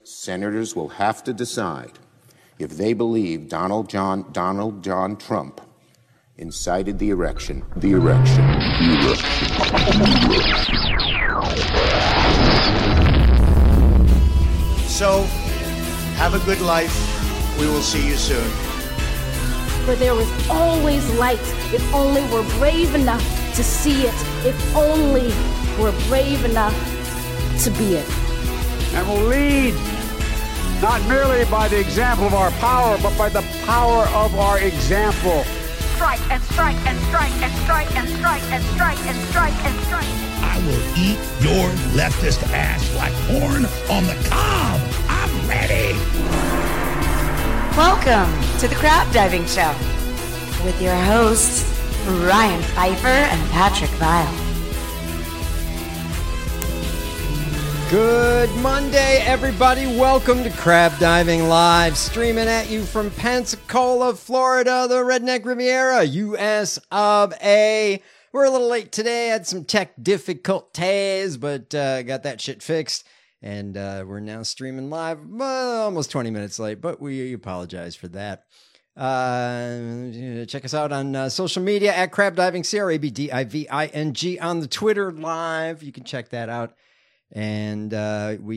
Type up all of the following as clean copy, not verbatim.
Senators will have to decide if they believe Donald John Trump incited the erection. So, have a good life. We will see you soon. For there is always light if only we're brave enough to see it, if only we're brave enough to be it. And will lead not merely by the example of our power, but by the power of our example. Strike and strike and strike and strike and strike and strike and strike and strike. I will eat your leftist ass like corn on the cob. I'm ready. Welcome to the Crab Diving Show with your hosts, Ryan Pfeiffer and Patrick Vile. Good Monday, everybody. Welcome to Crab Diving Live, streaming at you from Pensacola, Florida, the Redneck Riviera, US of A. We're a little late today, had some tech difficulties, but got that shit fixed. And we're now streaming live, almost 20 minutes late, but we apologize for that. Check us out on social media at Crab Diving, CRABDIVING on the Twitter live. You can check that out. And we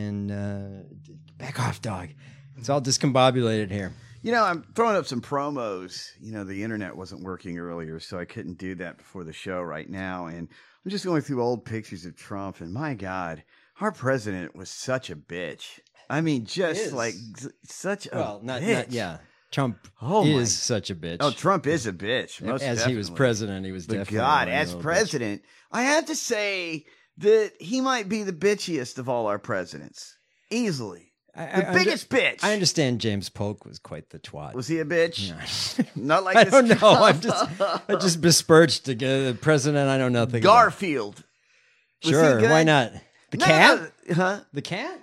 can back off, dog. It's all discombobulated here. You know, I'm throwing up some promos. You know, the internet wasn't working earlier, so I couldn't do that before the show right now. And I'm just going through old pictures of Trump, and my God, our president was such a bitch. I mean, just like such a bitch. Yeah. Trump is such a bitch. Oh, Trump is a bitch. Most as definitely. He was president, he was but definitely God, as president, I have to say that he might be the bitchiest of all our presidents. Easily. The biggest bitch. I understand James Polk was quite the twat. Was he a bitch? No. Not like I this. don't know. I just besmirched the president. I know nothing Garfield. Sure, why not? The cat? Huh? The cat?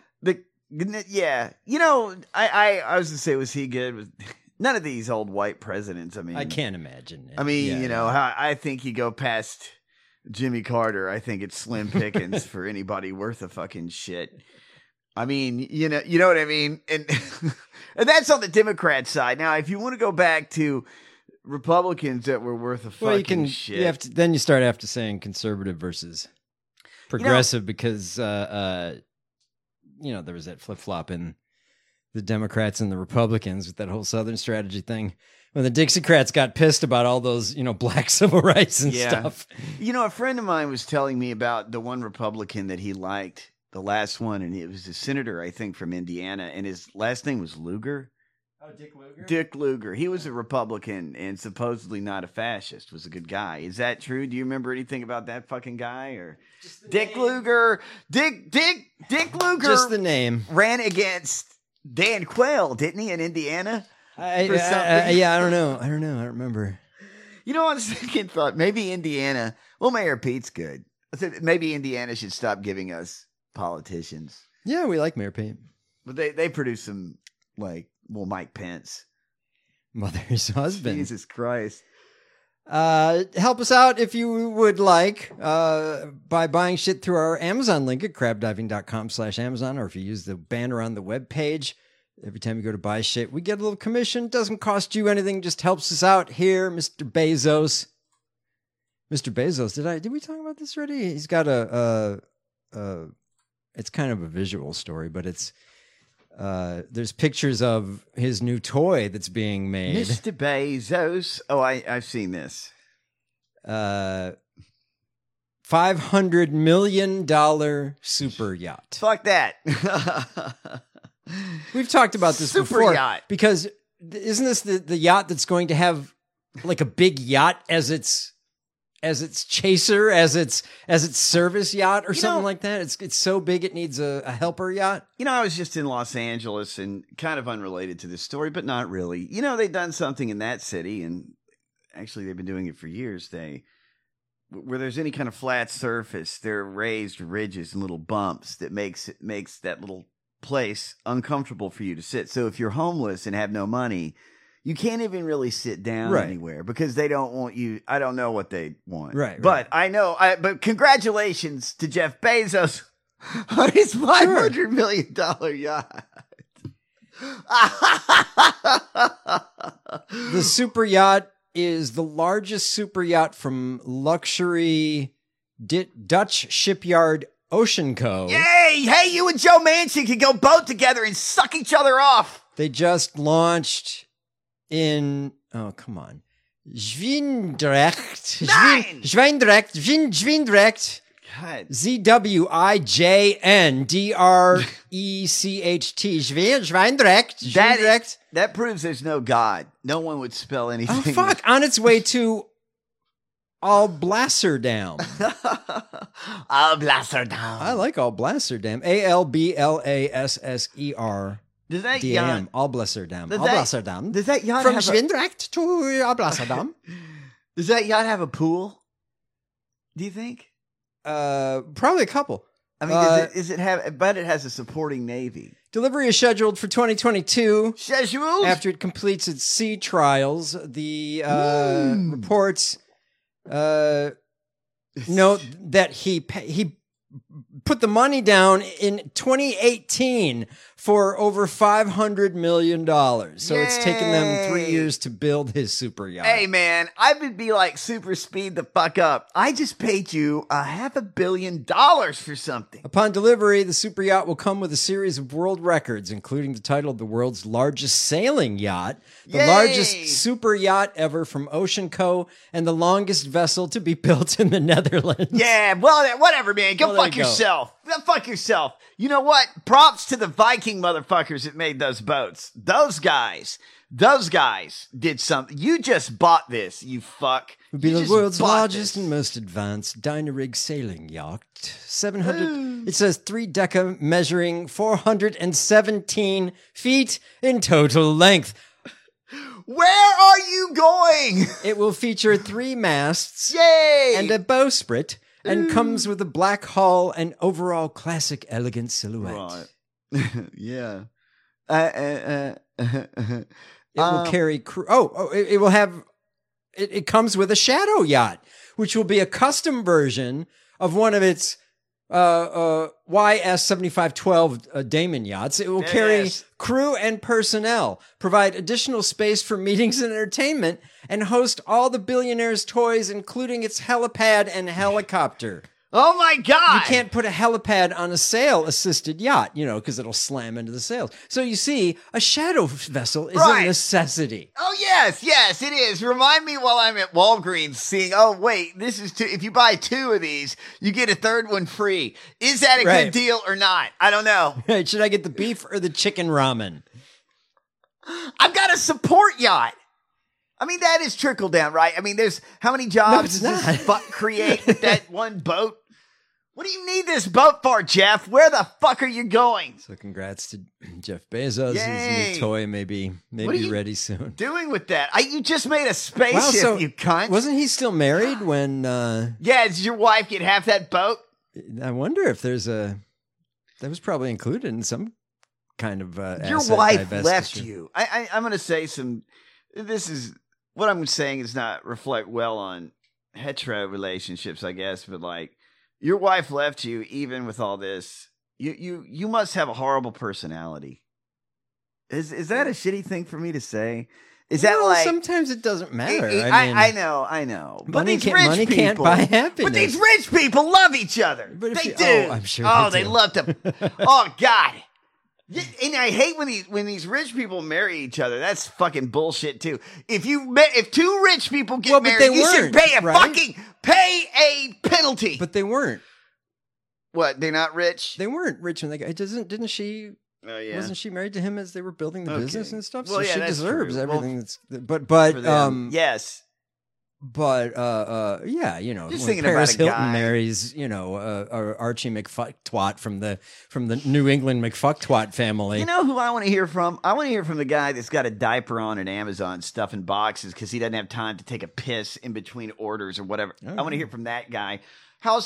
Yeah. You know, I was going to say, was he good? None of these old white presidents. I mean, I can't imagine. I mean, you know, I think you go past Jimmy Carter. I think it's slim pickings for anybody worth a fucking shit. I mean, you know what I mean? And and that's on the Democrat side. Now, if you want to go back to Republicans that were worth a fucking shit. Then you start after saying conservative versus progressive because, you know, there was that flip-flop in the Democrats and the Republicans with that whole Southern strategy thing. When the Dixiecrats got pissed about all those, you know, black civil rights and stuff. You know, a friend of mine was telling me about the one Republican that he liked. The last one, and it was a senator, I think, from Indiana, and his last name was Lugar. Oh, Dick Lugar? Dick Lugar. He was a Republican and supposedly not a fascist, was a good guy. Is that true? Do you remember anything about that fucking guy? Or Dick Lugar? Dick Lugar. Just the name. Ran against Dan Quayle, didn't he, in Indiana? Yeah, I don't know. I don't remember. You know, on second thought, maybe Indiana, well, Mayor Pete's good. I said maybe Indiana should stop giving us politicians. Yeah, we like Mayor Pete. But they produce some, like, Mike Pence. Mother's husband. Jesus Christ. Help us out if you would like by buying shit through our Amazon link at crabdiving.com/Amazon, or if you use the banner on the webpage. Every time you go to buy shit, we get a little commission. Doesn't cost you anything, just helps us out here, Mr. Bezos. Mr. Bezos, did we talk about this already? He's got it's kind of a visual story, but it's there's pictures of his new toy that's being made. Mr. Bezos. Oh, I've seen this. $500 million super yacht. Fuck that. We've talked about this super before. Yacht. Because isn't this the yacht that's going to have like a big yacht as its chaser, as its service yacht or something like that? It's so big it needs a helper yacht. You know, I was just in Los Angeles, and kind of unrelated to this story, but not really. You know, they've done something in that city, and actually they've been doing it for years. Where there's any kind of flat surface, there are raised ridges and little bumps that makes that little place uncomfortable for you to sit. So if you're homeless and have no money, you can't even really sit down anywhere because they don't want you. I don't know what they want. Right. But I know. But congratulations to Jeff Bezos on his $500 million yacht. The super yacht is the largest super yacht from luxury Dutch shipyard Ocean Co. Yay! Hey, you and Joe Manchin can go boat together and suck each other off. They just launched in, oh, come on. Zwijndrecht. Zwijndrecht. God. Zwijndrecht. Zwijndrecht. That proves there's no God. No one would spell anything. Oh, fuck. On its way to Alblasserdam. Alblasserdam. I like Alblasserdam. Alblasser. Does that DM. Alblasserdam. Alblasserdam. Does that yacht From have Zwijndrecht to Alblasserdam. Does that yacht have a pool? Do you think? Probably a couple. I mean, does it have? But it has a supporting navy. Delivery is scheduled for 2022. Scheduled after it completes its sea trials. The reports note that he put the money down in 2018 for over $500 million. So it's taken them 3 years to build his super yacht. Hey, man, I would be like super speed the fuck up. I just paid you $500 million for something. Upon delivery, the super yacht will come with a series of world records, including the title of the world's largest sailing yacht, the largest super yacht ever from Ocean Co., and the longest vessel to be built in the Netherlands. Yeah, well, whatever, man. Go fuck yourself. Go fuck yourself. You know what? Props to the Viking motherfuckers that made those boats. Those guys did something. You just bought this, you fuck. It would be the world's largest and most advanced Dynarig sailing yacht. 700, it says 3-decker measuring 417 feet in total length. Where are you going? It will feature 3 masts. Yay! And a bowsprit. And comes with a black hull and overall classic elegant silhouette. Right. Yeah. It will carry crew. It will have. It comes with a shadow yacht, which will be a custom version of one of its YS-7512 Damon yachts. It will carry crew and personnel, provide additional space for meetings and entertainment, and host all the billionaire's toys, including its helipad and helicopter. Oh my God! You can't put a helipad on a sail-assisted yacht, because it'll slam into the sails. So you see, a shadow vessel is a necessity. Oh yes, it is. Remind me while I'm at Walgreens seeing, oh wait, this is two. If you buy 2 of these, you get a 3rd one free. Is that a good deal or not? I don't know. Right, should I get the beef or the chicken ramen? I've got a support yacht. I mean, that is trickle down, right? I mean, there's how many jobs does this fuck create with that one boat? What do you need this boat for, Jeff? Where the fuck are you going? So congrats to Jeff Bezos. Yay. His new toy may be ready soon. Doing with that? You just made a spaceship, you cunt. Wasn't he still married when... Yeah, does your wife get half that boat? I wonder if there's that was probably included in some kind of your wife left you. I'm going to say what I'm saying is not reflect well on hetero relationships, I guess, but like, your wife left you even with all this. You must have a horrible personality. Is that a shitty thing for me to say? Is that like sometimes it doesn't matter? I know. But money can't buy happiness. But these rich people love each other. They do. I'm sure. They love to. Oh God. And I hate when these rich people marry each other. That's fucking bullshit too. If 2 rich people get married, you should pay a penalty. But they weren't. What? They're not rich? They weren't rich when they got. Didn't she? Oh yeah. Wasn't she married to him as they were building the business and stuff? Well, so she deserves everything. But yes. But yeah, just when Paris Hilton marries, Archie McFucktwat from the New England McFucktwat family. You know who I want to hear from? I want to hear from the guy that's got a diaper on at Amazon stuffing boxes because he doesn't have time to take a piss in between orders or whatever. I want to hear from that guy. I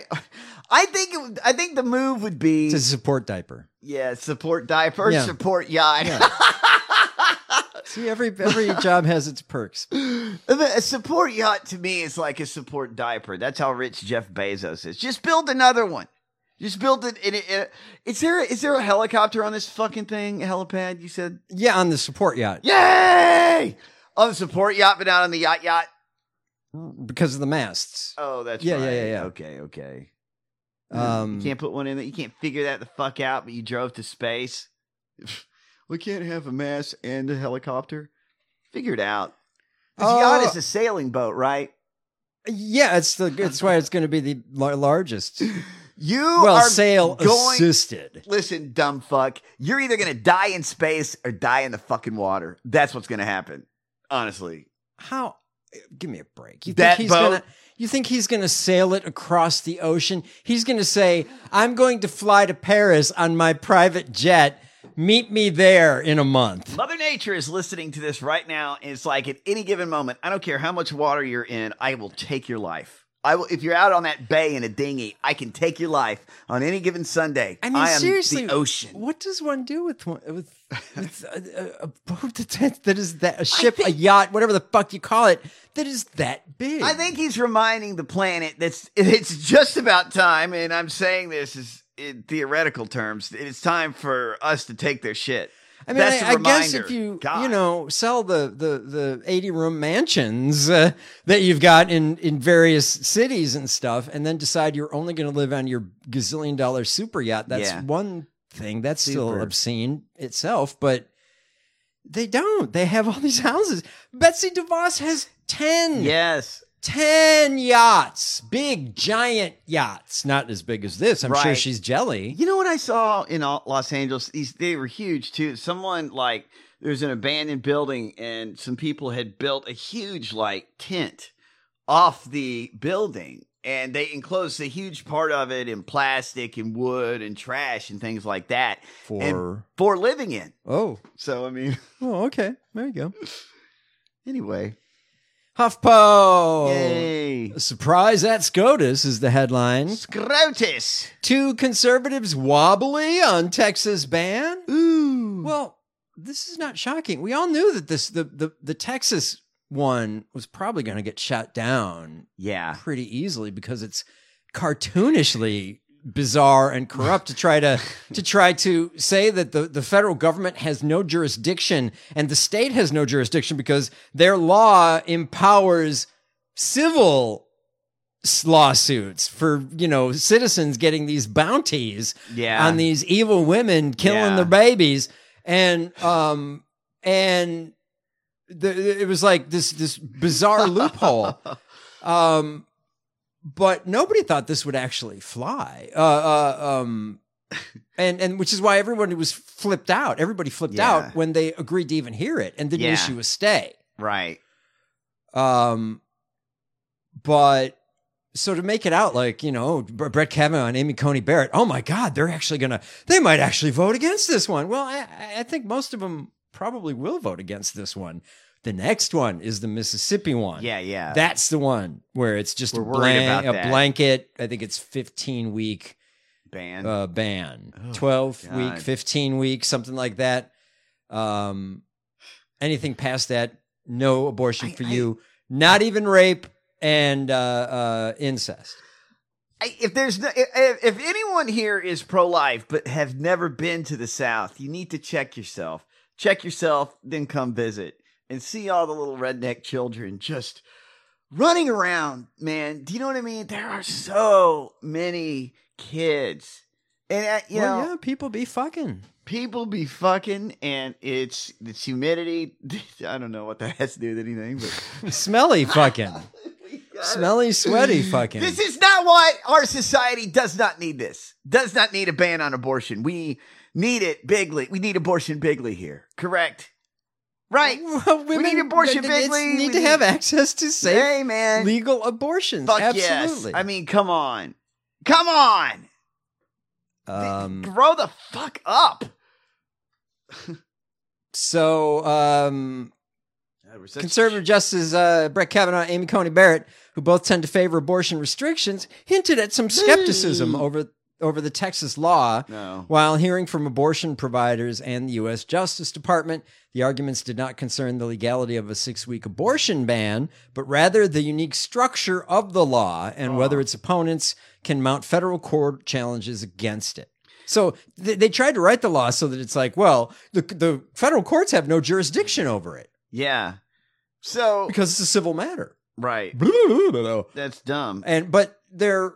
think the move would be to support diaper. Yeah, support diaper, support yacht. Yeah. See, every job has its perks. A support yacht to me is like a support diaper. That's how rich Jeff Bezos is. Just build another one. Just build it in it. Is there a helicopter on this fucking thing? A helipad? You said? Yeah, on the support yacht. Yay! On the support yacht, but not on the yacht. Because of the masts. Oh, that's Yeah, right. yeah. Okay. You can't put one in there. You can't figure that the fuck out, but you drove to space. We can't have a mast and a helicopter. Figure it out. This yacht is a sailing boat, right? Yeah, it's why it's going to be the largest. You are sail assisted. Listen, dumb fuck. You're either going to die in space or die in the fucking water. That's what's going to happen. Honestly. How? Give me a break. You think he's going to sail it across the ocean? He's going to say, "I'm going to fly to Paris on my private jet. Meet me there in a month." Mother Nature is listening to this right now, and it's like at any given moment, I don't care how much water you're in, I will take your life. I will, if you're out on that bay in a dinghy, I can take your life on any given Sunday. I mean, I am seriously, the ocean. What does one do with a boat that is a ship, a yacht, whatever the fuck you call it, that is that big? I think he's reminding the planet it's just about time, and I'm saying this is in theoretical terms. It's time for us to take their shit. I mean, I guess if you sell the 80-room mansions that you've got in various cities and stuff, and then decide you're only going to live on your gazillion-dollar super yacht, that's one thing. That's still obscene itself, but they don't. They have all these houses. Betsy DeVos has 10. Yes. 10 yachts, big, giant yachts. Not as big as this. I'm sure she's jelly. You know what I saw in Los Angeles? They were huge too. Someone there's an abandoned building, and some people had built a huge tent off the building, and they enclosed a huge part of it in plastic and wood and trash and things like that for living in. Oh, so I mean, oh, okay, there you go. Anyway. HuffPo! Yay! A surprise at SCOTUS is the headline. SCOTUS! 2 conservatives wobbly on Texas ban? Ooh. Well, this is not shocking. We all knew that the Texas one was probably going to get shut down pretty easily because it's cartoonishly bizarre and corrupt to try to say that the federal government has no jurisdiction and the state has no jurisdiction because their law empowers civil lawsuits for citizens getting these bounties on these evil women killing their babies, and it was like this bizarre loophole. But nobody thought this would actually fly. And which is why everyone was flipped out. Everybody flipped out when they agreed to even hear it and didn't issue a stay. Right. But so to make it out like, Brett Kavanaugh and Amy Coney Barrett, oh my God, they might actually vote against this one. Well, I think most of them probably will vote against this one. The next one is the Mississippi one. Yeah. That's the one where it's just a blanket. I think it's 15-week ban. 12-week, 15-week, something like that. Anything past that, no abortion for you. Not even rape and incest. If anyone here is pro-life but have never been to the South, you need to check yourself. Check yourself, then come visit. And see all the little redneck children just running around, man. Do you know what I mean? There are so many kids. And, people be fucking. People be fucking, and it's humidity. I don't know what that has to do with anything. But smelly fucking. Smelly, sweaty fucking. This is not what our society does not need this. Does not need a ban on abortion. We need it bigly. We need abortion bigly here. Correct? Right. Well, we need abortion bigly. Need to have access to safe, legal abortions. Fuck absolutely. Yes. I mean, come on. Come on. Grow the fuck up. So, conservative justices Brett Kavanaugh and Amy Coney Barrett, who both tend to favor abortion restrictions, hinted at some skepticism over over the Texas law. No. While hearing from abortion providers and the U.S. Justice Department, the arguments did not concern the legality of a 6-week abortion ban, but rather the unique structure of the law and whether its opponents can mount federal court challenges against it. So they tried to write the law so that it's like, well, the federal courts have no jurisdiction over it. Yeah. So because it's a civil matter. Right. That's dumb. But they're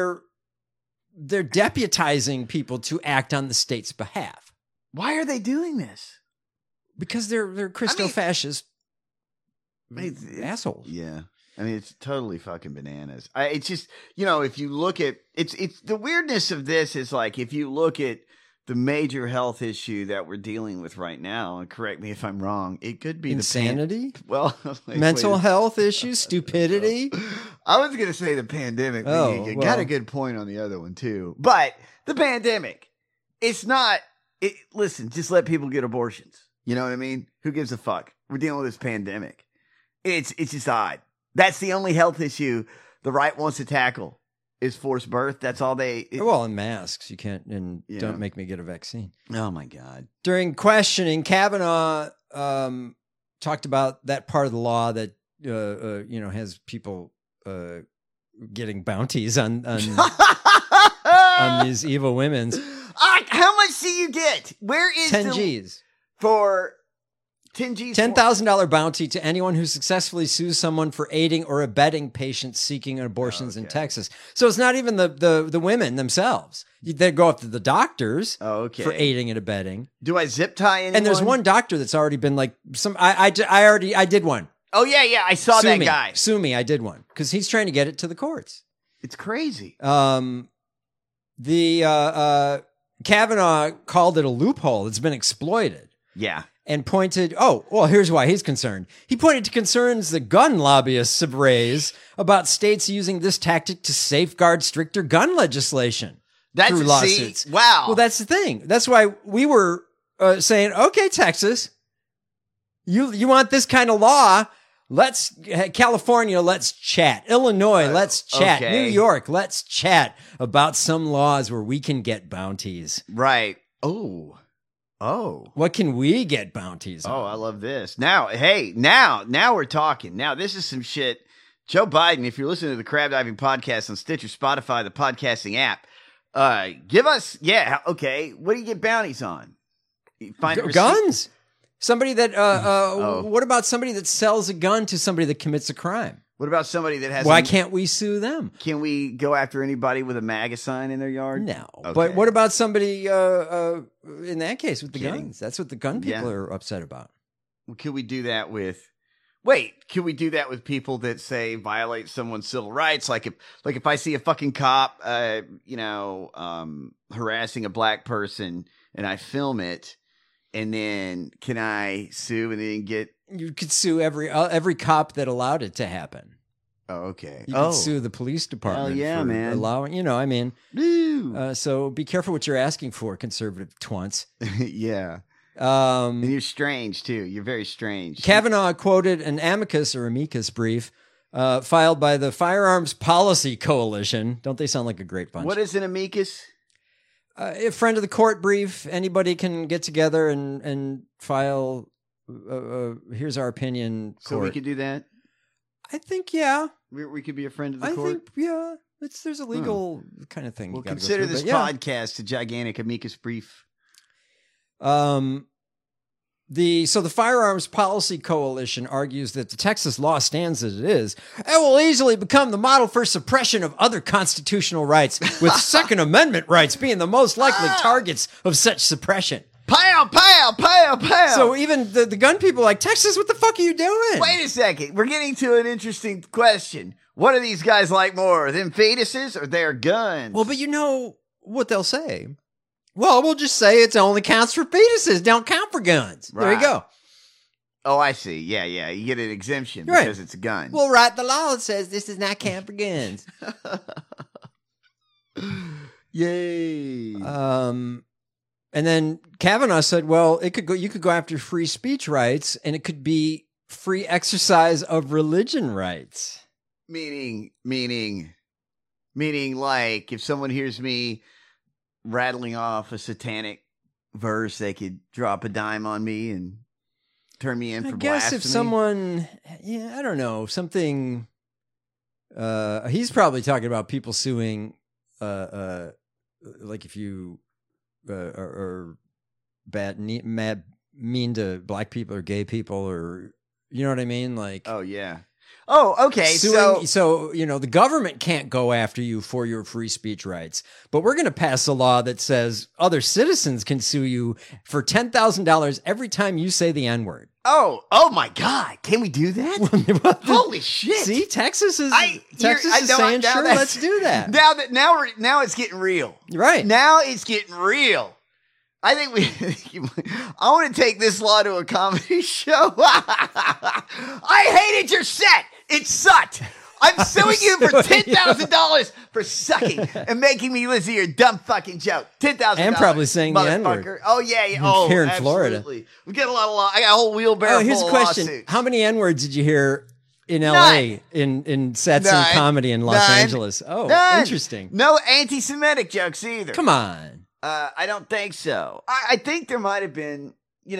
deputizing people to act on the state's behalf. Why are they doing this? Because they're Christo-fascist assholes. Yeah. I mean, it's totally fucking bananas. It's just, if you look at it's the weirdness of this is like if you look at the major health issue that we're dealing with right now, and correct me if I'm wrong, it could be insanity. Mental health issues, stupidity. I was going to say the pandemic. You got a good point on the other one too. But the pandemic, it's not. Listen, just let people get abortions. You know what I mean? Who gives a fuck? We're dealing with this pandemic. It's just odd. That's the only health issue the right wants to tackle is forced birth. That's all and masks. You can't, don't make me get a vaccine. Oh my God. During questioning, Kavanaugh talked about that part of the law that, has people getting bounties on these evil women's. How much do you get? Where is 10 G's for 10 G's? $10,000 bounty to anyone who successfully sues someone for aiding or abetting patients seeking abortions in Texas. So it's not even the women themselves. They go after the doctors for aiding and abetting. Do I zip tie anyone? And there's one doctor that's already been like I did one. Oh yeah, I saw that guy. Sue me, I did one because he's trying to get it to the courts. It's crazy. Kavanaugh called it a loophole that's been exploited. Yeah. And pointed, here's why he's concerned. He pointed to concerns that gun lobbyists have raised about states using this tactic to safeguard stricter gun legislation through lawsuits. Wow. Well, that's the thing. That's why we were saying, okay, Texas, you want this kind of law? California, let's chat. Illinois, let's chat. Okay. New York, let's chat about some laws where we can get bounties. Right. Oh. What can we get bounties on? Oh, I love this. Now we're talking. Now, this is some shit. Joe Biden, if you're listening to the Crab Diving Podcast on Stitcher, Spotify, the podcasting app, give us, what do you get bounties on? Guns. Somebody that, what about somebody that sells a gun to somebody that commits a crime? What about somebody that has... Why can't we sue them? Can we go after anybody with a MAGA sign in their yard? No. Okay. But what about somebody, in that case, with the guns? That's what the gun people are upset about. Well, could we do that with... Wait, can we do that with people that say violate someone's civil rights? Like if I see a fucking cop, harassing a black person and I film it, and then can I sue and then get... You could sue every cop that allowed it to happen. Oh, okay. You could sue the police department. Hell yeah, for man. Allowing, so be careful what you're asking for, conservative twunts. Yeah. And you're strange too. You're very strange. Kavanaugh quoted an amicus brief filed by the Firearms Policy Coalition. Don't they sound like a great bunch? What is an amicus? A friend of the court brief. Anybody can get together and file. Here's our opinion. So we could do that. I think, yeah. We could be a friend of the court. I think, yeah. There's a legal kind of thing. We'll consider this podcast a gigantic amicus brief. The Firearms Policy Coalition argues that the Texas law stands as it is and will easily become the model for suppression of other constitutional rights, with Second Amendment rights being the most likely targets of such suppression. Pow, pow, pow, pow. So even the gun people are like, Texas, what the fuck are you doing? Wait a second. We're getting to an interesting question. What do these guys like more, them fetuses or their guns? Well, but you know what they'll say. Well, we'll just say it only counts for fetuses, don't count for guns. Right. There you go. Oh, I see. Yeah. You get an exemption because it's a gun. Well, the law says this does not count for guns. Yay. And then Kavanaugh said, well, you could go after free speech rights, and it could be free exercise of religion rights. Meaning like if someone hears me rattling off a satanic verse, they could drop a dime on me and turn me in for I guess blasphemy. if someone, I don't know, something. He's probably talking about people suing, like if you are mean to black people or gay people, or you know what I mean, like. Oh yeah. Oh, okay. So the government can't go after you for your free speech rights, but we're going to pass a law that says other citizens can sue you for $10,000 every time you say the N-word. Oh my God! Can we do that? Holy shit! See, Texas is saying now sure, let's do that. Now it's getting real. Right now it's getting real. I think I want to take this law to a comedy show. I hated your set. It sucked. I'm suing you for $10,000 for sucking and making me listen to your dumb fucking joke. $10,000. And probably saying the N-word. Oh, yeah. Oh, here in absolutely. Florida. We get a lot of I got a whole wheelbarrow here's full a question. of lawsuits. How many N-words did you hear in L.A. in sets and comedy in Los Angeles? Oh, interesting. No anti-Semitic jokes either. Come on. I don't think so. I think there might have been, it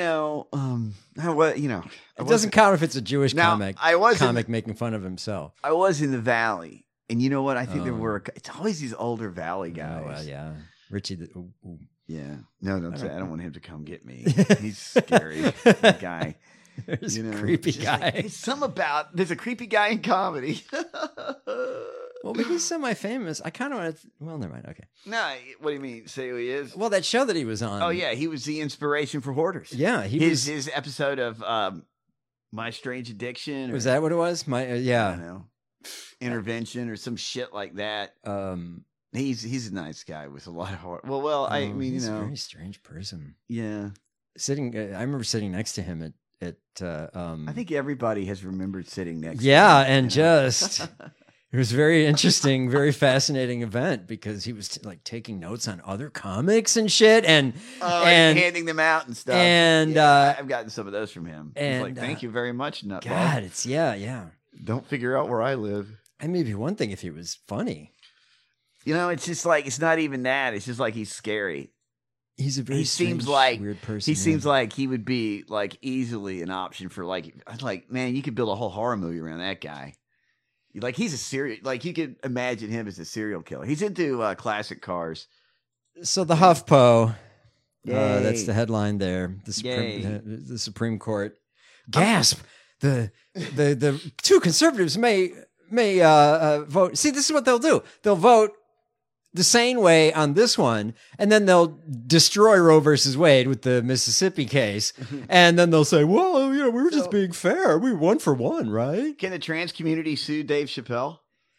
doesn't count if it's a Jewish comic making fun of himself. I was in the Valley, and you know what? I think there were. It's always these older Valley guys. Oh, well, yeah. Richie. Yeah. No, don't say. I don't want him to come get me. He's scary. That guy. There's a creepy guy. There's a creepy guy in comedy. Well, but he's semi-famous. I kind of want to. Well, never mind. Okay. No, what do you mean? Say who he is? Well, that show that he was on. Oh yeah, he was the inspiration for Hoarders. Yeah, his episode of My Strange Addiction. Was that what it was? I don't know. Intervention or some shit like that. He's a nice guy with a lot of heart. Well, I mean, he's a very strange person. Yeah. I remember sitting next to him at. I think everybody has remembered sitting next. Yeah, to him, and just. It was a very interesting, very fascinating event because he was taking notes on other comics and shit, and handing them out and stuff. And I've gotten some of those from him. And he's like, "Thank you very much, Nutball." God, it's yeah. Don't figure out where I live. I mean, it'd be one thing if he was funny. It's just like it's not even that. It's just like he's scary. He's a very weird person. He seems like he would be like easily an option for like man, you could build a whole horror movie around that guy. Like he's a serial, like you could imagine him as a serial killer. He's into classic cars. So the HuffPo, that's the headline there. The Supreme Court. Gasp! The two conservatives may vote. See, this is what they'll do. They'll vote the sane way on this one, and then they'll destroy Roe versus Wade with the Mississippi case, and then they'll say, well, we were just being fair. We 1 for 1, right? Can the trans community sue Dave Chappelle?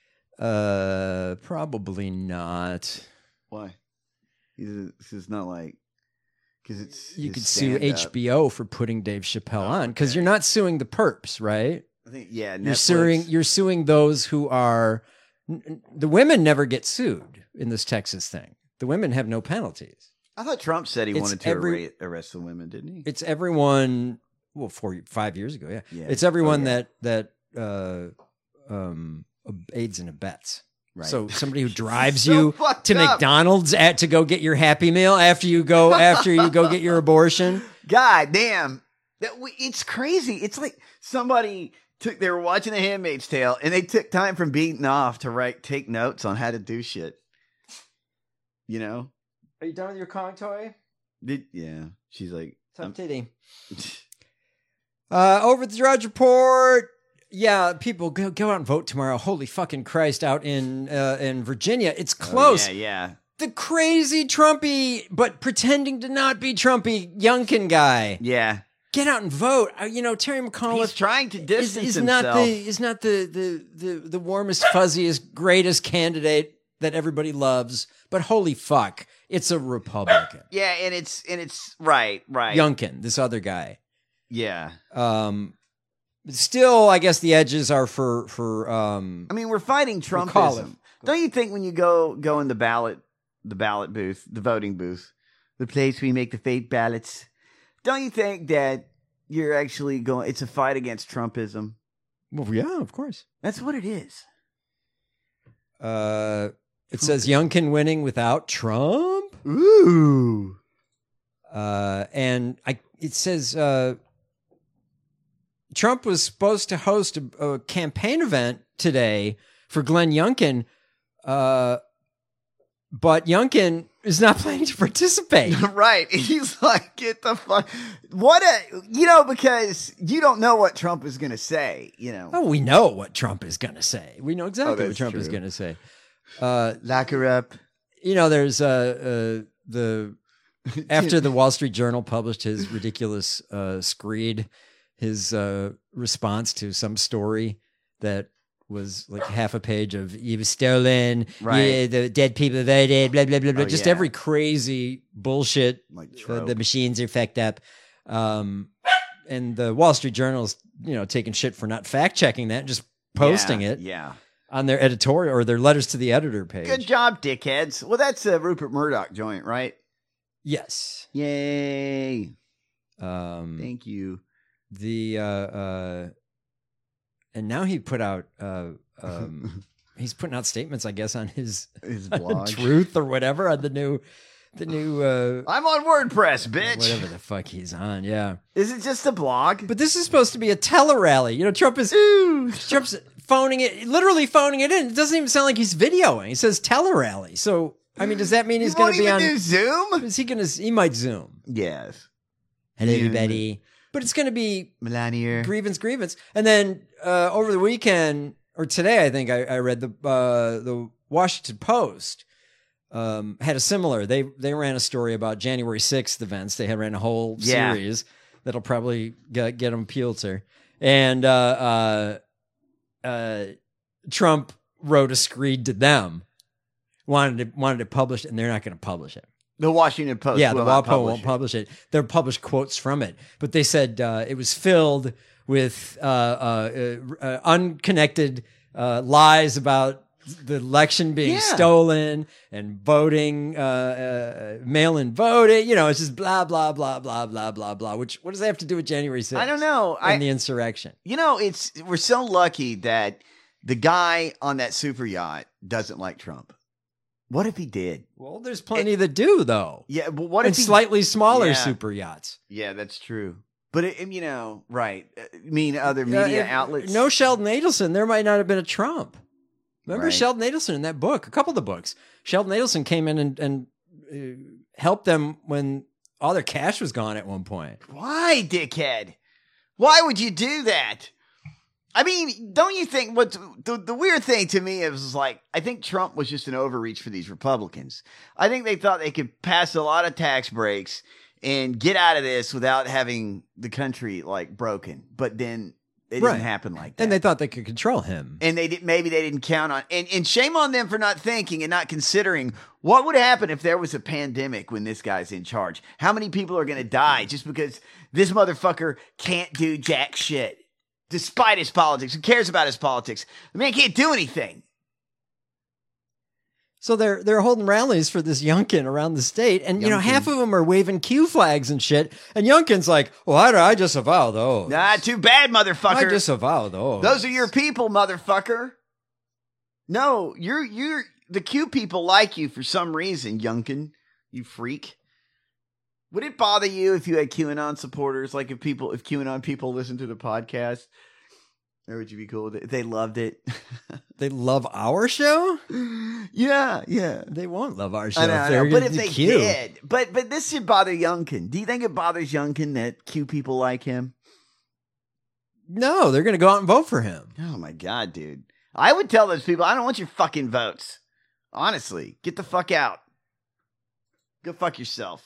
Probably not. Why? It's not like... Because you could sue HBO for putting Dave Chappelle on, because you're not suing the perps, right? I think, Netflix. You're suing those who are... The women never get sued in this Texas thing. The women have no penalties. I thought Trump said he wanted to arrest the women, didn't he? It's everyone. Well, 5 years ago, yeah. It's everyone that aids and abets. Right. So somebody who drives you to McDonald's to go get your Happy Meal after you go get your abortion. God damn, it's crazy. It's like somebody. They were watching The Handmaid's Tale, and they took time from beating off to take notes on how to do shit. You know? Are you done with your comic toy? Yeah. She's like... Tough titty. Over the Drudge Report. Yeah, people go out and vote tomorrow. Holy fucking Christ, out in Virginia. It's close. Yeah. The crazy Trumpy, but pretending to not be Trumpy Youngkin guy. Yeah. Get out and vote. Terry McAuliffe. He's trying to distance himself. Is not the warmest, fuzziest, greatest candidate that everybody loves. But holy fuck, it's a Republican. Yeah, and it's right. Youngkin, this other guy. Yeah. Still, I guess the edges are for. I mean, we're fighting Trumpism. Don't you think when you go in the ballot booth, the voting booth, the place where you make the fake ballots? Don't you think that you're actually going... It's a fight against Trumpism? Well, yeah, of course. That's what it is. It says Youngkin winning without Trump? Ooh. And it says Trump was supposed to host a campaign event today for Glenn Youngkin, but Youngkin is not planning to participate. Right. He's like, get the fuck. Because you don't know what Trump is going to say, Oh, we know what Trump is going to say. We know exactly what Trump is going to say. Lock her up. There's after the Wall Street Journal published his ridiculous screed, his response to some story that was like half a page of "you was stolen," right? Yeah, the dead people voted, blah blah blah blah. Just every crazy bullshit. Like the machines are fucked up, and the Wall Street Journal's taking shit for not fact checking that, and just posting it. Yeah. On their editorial or their letters to the editor page. Good job, dickheads. Well, that's a Rupert Murdoch joint, right? Yes. Yay. Thank you. And now he put out he's putting out statements, I guess, on his blog, Truth or whatever, on the new I'm on WordPress, bitch. Whatever the fuck he's on, yeah. Is it just a blog? But this is supposed to be a tele-rally. Trump's phoning it, literally phoning it in. It doesn't even sound like he's videoing. He says tele-rally. So, does that mean he's going to be on do Zoom? Is he going to? He might Zoom. Yes. Hello, everybody. But it's going to be Melania grievance, and then over the weekend or today, I think I read the Washington Post had a similar. They ran a story about January 6th events. They had ran a whole series that'll probably get them Pulitzer, and Trump wrote a screed to them, wanted to publish it, and they're not going to publish it. The Washington Post. Yeah, the WAPO won't publish it. They'll publish quotes from it. But they said it was filled with unconnected lies about the election being stolen and voting, mail-in voting. It's just blah, blah, blah, blah, blah, blah, blah. What does that have to do with January 6th? I don't know. And the insurrection. We're so lucky that the guy on that super yacht doesn't like Trump. What if he did? Well, there's plenty that do, though. Yeah, but what if slightly smaller super yachts? Yeah, that's true. But right? Other media outlets. No Sheldon Adelson. There might not have been a Trump. Remember Sheldon Adelson in that book? A couple of the books. Sheldon Adelson came in and helped them when all their cash was gone at one point. Why, dickhead? Why would you do that? Don't you think what the weird thing to me is like, I think Trump was just an overreach for these Republicans. I think they thought they could pass a lot of tax breaks and get out of this without having the country broken. But then it didn't happen like that. And they thought they could control him. And maybe they didn't count on, and shame on them for not thinking and not considering what would happen if there was a pandemic when this guy's in charge. How many people are going to die just because this motherfucker can't do jack shit? Despite his politics. Who cares about his politics? The man can't do anything. So they're holding rallies for this Youngkin around the state, and half of them are waving Q flags and shit. And Youngkin's like, "Well, I disavow those." Nah, too bad, motherfucker. I disavow those. Those are your people, motherfucker. No, you're the Q people like you for some reason, Youngkin. You freak. Would it bother you if you had QAnon supporters? Like if QAnon people listen to the podcast? Or would you be cool with it? If they loved it. They love our show? Yeah. They won't love our show. I know. But if they did. But this should bother Youngkin. Do you think it bothers Youngkin that Q people like him? No, they're going to go out and vote for him. Oh my God, dude. I would tell those people, I don't want your fucking votes. Honestly, get the fuck out. Go fuck yourself.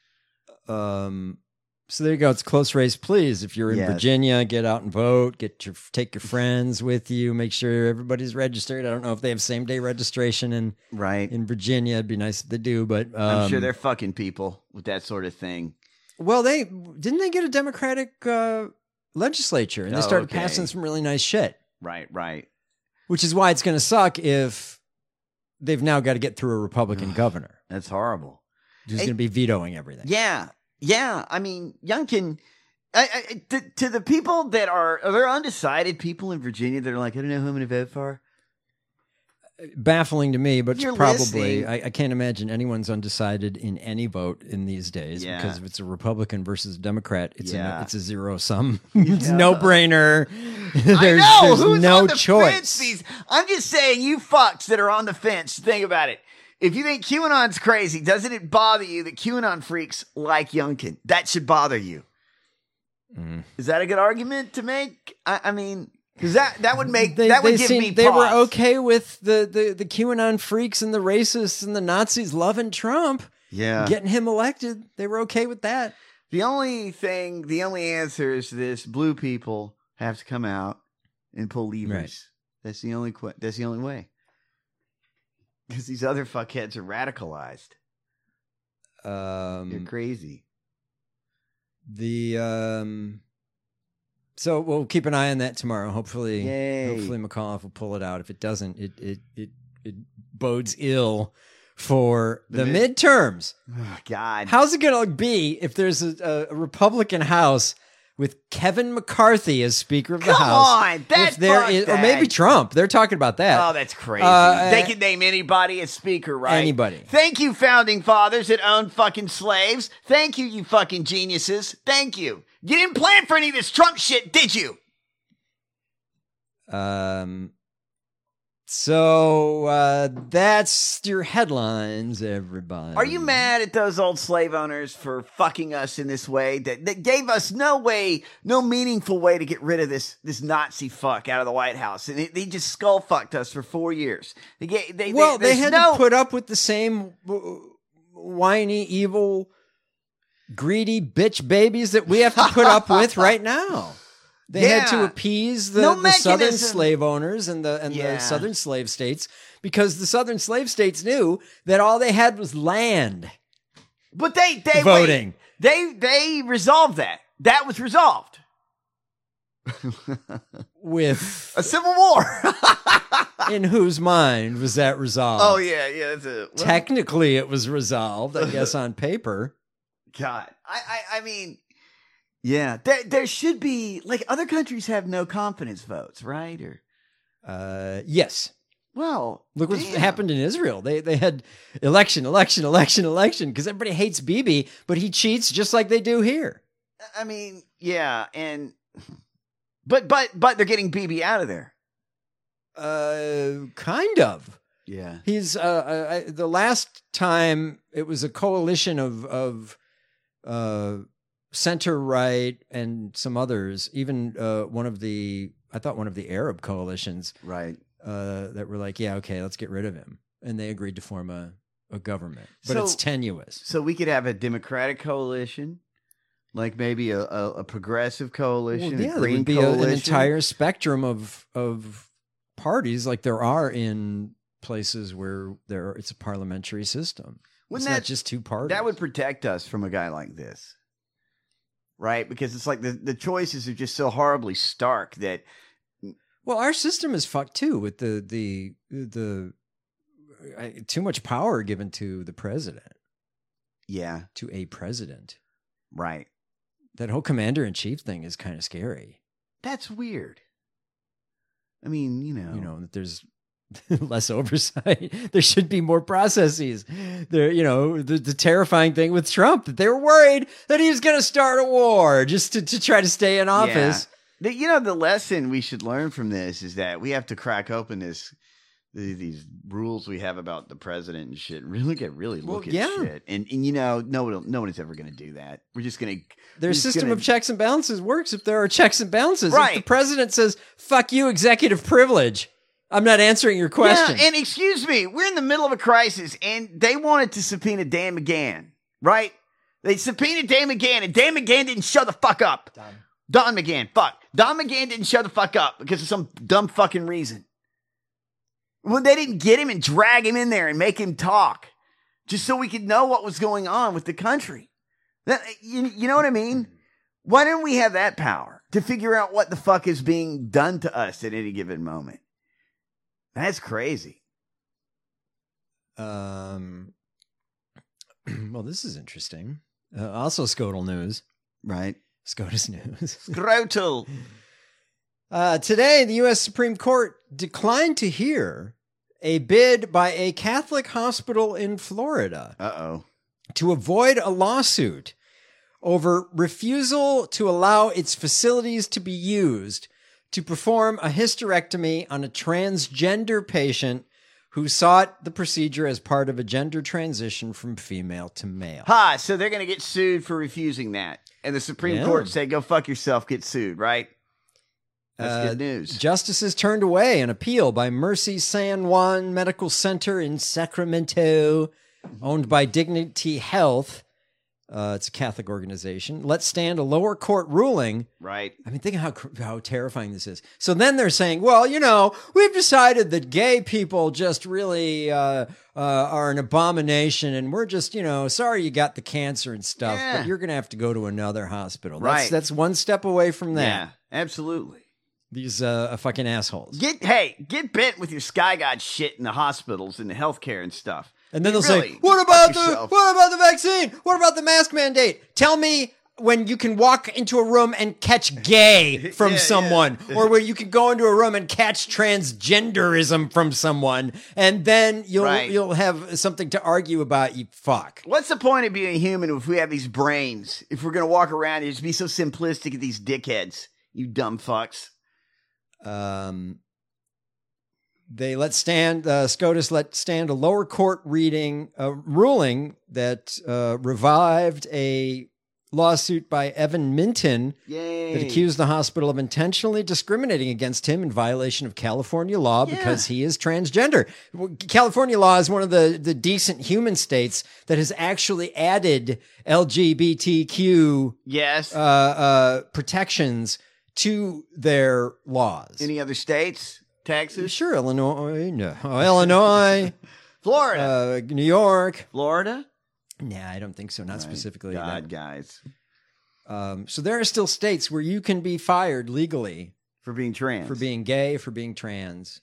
So there you go. It's a close race. Please, if you're in Virginia, get out and vote. Take your friends with you. Make sure everybody's registered. I don't know if they have same day registration in Virginia. It'd be nice if they do, but I'm sure they're fucking people with that sort of thing. Well, didn't they get a Democratic legislature and they started passing some really nice shit. Right. Which is why it's going to suck if they've now got to get through a Republican governor. That's horrible. Who's going to be vetoing everything. Yeah. I mean, Youngkin, to the people that are there undecided people in Virginia that are like, I don't know who I'm going to vote for? baffling to me, but You're probably listening. I can't imagine anyone's undecided in any vote in these days Yeah. because if it's a Republican versus a Democrat, it's Yeah. a zero sum. It's no brainer. There's I know. Who's no on the choice. fence? I'm just saying, you fucks that are on the fence, think about it. If you think QAnon's crazy, doesn't it bother you that QAnon freaks like Youngkin? That should bother you. Is that a good argument to make? I mean, because that would make that would give me pause. They were okay with the QAnon freaks and the racists and the Nazis loving Trump. Yeah. Getting him elected. They were okay with that. The only answer is this: blue people have to come out and pull levers. Right. That's the only way. Because these other fuckheads are radicalized. They're crazy. So we'll keep an eye on that tomorrow. Hopefully Yay. McAuliffe will pull it out. If it doesn't, it bodes ill for the midterms. Oh, God. How's it going to be if there's a Republican House with Kevin McCarthy as Speaker of the Come House? on, that's if there is, or maybe Trump. They're talking about that. Oh, that's crazy. They can name anybody as speaker, right? Anybody. Thank you, founding fathers that owned fucking slaves. Thank you, you fucking geniuses. Thank you. You didn't plan for any of this Trump shit, did you? So that's your headlines, everybody. Are you mad at those old slave owners for fucking us in this way? That gave us no meaningful way to get rid of this Nazi fuck out of the White House, and they just skull fucked us for 4 years. They had to put up with the same whiny, evil, greedy bitch babies that we have to put up with right now. They had to appease the southern slave owners and the southern slave states because the southern slave states knew that all they had was land. But they voting. They resolved that. That was resolved with a civil war. In whose mind was that resolved? Oh yeah. That's it. Well, technically, it was resolved, I guess, on paper. God, I mean. Yeah, there should be, like, other countries have no confidence votes, right? Or yes. Well, look what happened in Israel. They had election because everybody hates Bibi, but he cheats just like they do here. I mean, yeah, and but they're getting Bibi out of there. Kind of. Yeah. He's the last time it was a coalition of center right and some others, even one of the Arab coalitions, right? That were like, yeah, okay, let's get rid of him, and they agreed to form a government, but it's tenuous. So we could have a Democratic coalition, like maybe a progressive coalition, well, yeah, a there green would be coalition. an entire spectrum of parties, like there are in places where it's a parliamentary system. It's not just two parties. That would protect us from a guy like this. Right? Because it's like the choices are just so horribly stark that. Well, our system is fucked too with the too much power given to the president. Yeah. To a president. Right. That whole commander-in-chief thing is kind of scary. That's weird. I mean, that there's less oversight. There should be more processes. The terrifying thing with Trump, that they were worried that he was going to start a war just to try to stay in office. Yeah. The lesson we should learn from this is that we have to crack open these rules we have about the president and shit. Really look at shit. And no one is ever going to do that. We're just going to. Their system of checks and balances works if there are checks and balances. Right. If the president says, "Fuck you, executive privilege," I'm not answering your question. Yeah, and excuse me, we're in the middle of a crisis, and they wanted to subpoena Dan McGahn, right? They subpoenaed Dan McGahn, and Dan McGahn didn't show the fuck up. Don McGahn, fuck. Don McGahn didn't show the fuck up because of some dumb fucking reason. Well, they didn't get him and drag him in there and make him talk just so we could know what was going on with the country. You know what I mean? Why didn't we have that power to figure out what the fuck is being done to us at any given moment? That's crazy. Well, this is interesting. Also, Scrotal news. Right. SCOTUS news. Scrotal. Today, the U.S. Supreme Court declined to hear a bid by a Catholic hospital in Florida Uh-oh. to avoid a lawsuit over refusal to allow its facilities to be used to perform a hysterectomy on a transgender patient who sought the procedure as part of a gender transition from female to male. Ha! So they're going to get sued for refusing that. And the Supreme Yeah. Court said, go fuck yourself, get sued, right? That's good news. Justices turned away an appeal by Mercy San Juan Medical Center in Sacramento, owned by Dignity Health. It's a Catholic organization. Let stand a lower court ruling. Right. I mean, think of how terrifying this is. So then they're saying, well, we've decided that gay people just really are an abomination, and we're just, sorry you got the cancer and stuff, Yeah. but you're going to have to go to another hospital. Right. That's one step away from that. Yeah, absolutely. These fucking assholes. Get bent with your Sky God shit in the hospitals and the healthcare and stuff. And then they'll Really, say, what fuck about yourself. the vaccine? What about the mask mandate? Tell me when you can walk into a room and catch gay from Yeah, someone, or where you can go into a room and catch transgenderism from someone, and then you'll have something to argue about, you fuck. What's the point of being human if we have these brains? If we're going to walk around and just be so simplistic at these dickheads, you dumb fucks. They SCOTUS let stand a lower court ruling that revived a lawsuit by Evan Minton Yay. that accused the hospital of intentionally discriminating against him in violation of California law because he is transgender. California law is one of the decent human states that has actually added LGBTQ protections to their laws. Any other states? Texas? Sure, Illinois. No. Illinois. Florida. New York. Florida? Nah, I don't think so. Not specifically. God, guys. So there are still states where you can be fired legally For being trans. for being gay, for being trans.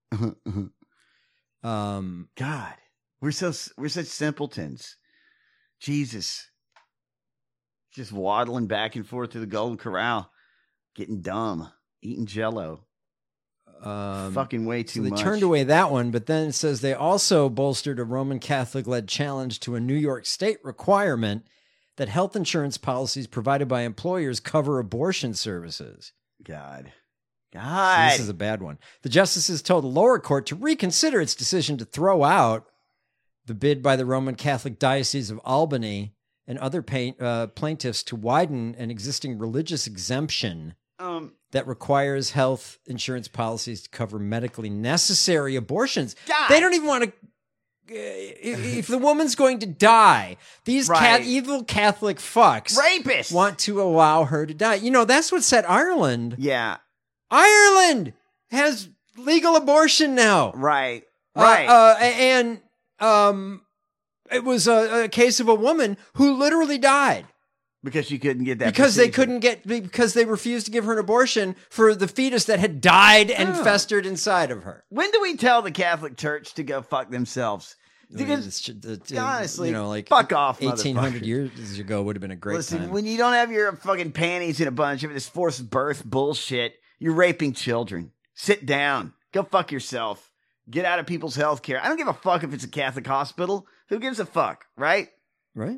God, we're such simpletons. Jesus. Just waddling back and forth to the Golden Corral. Getting dumb. Eating Jell-O. Fucking way too So they much. turned away that one, but then it says they also bolstered a Roman Catholic-led challenge to a New York state requirement that health insurance policies provided by employers cover abortion services. God. So this is a bad one. The justices told the lower court to reconsider its decision to throw out the bid by the Roman Catholic Diocese of Albany and other plaintiffs to widen an existing religious exemption that requires health insurance policies to cover medically necessary abortions. God. They don't even want to. If the woman's going to die, these evil Catholic fucks, rapists, want to allow her to die. That's what set Ireland. Yeah. Ireland has legal abortion now. Right. And it was a case of a woman who literally died. Because she couldn't get that. Because they refused to give her an abortion for the fetus that had died and festered inside of her. When do we tell the Catholic Church to go fuck themselves? Because honestly, fuck off, 1800 motherfucker. years ago would have been a great time. When you don't have your fucking panties in a bunch of this forced birth bullshit, you're raping children. Sit down. Go fuck yourself. Get out of people's health care. I don't give a fuck if it's a Catholic hospital. Who gives a fuck, right? Right.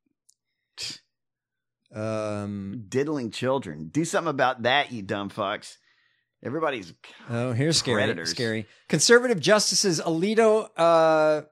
Diddling children. Do something about that, you dumb fucks. Everybody's here's predators. Scary. Conservative justices Alito,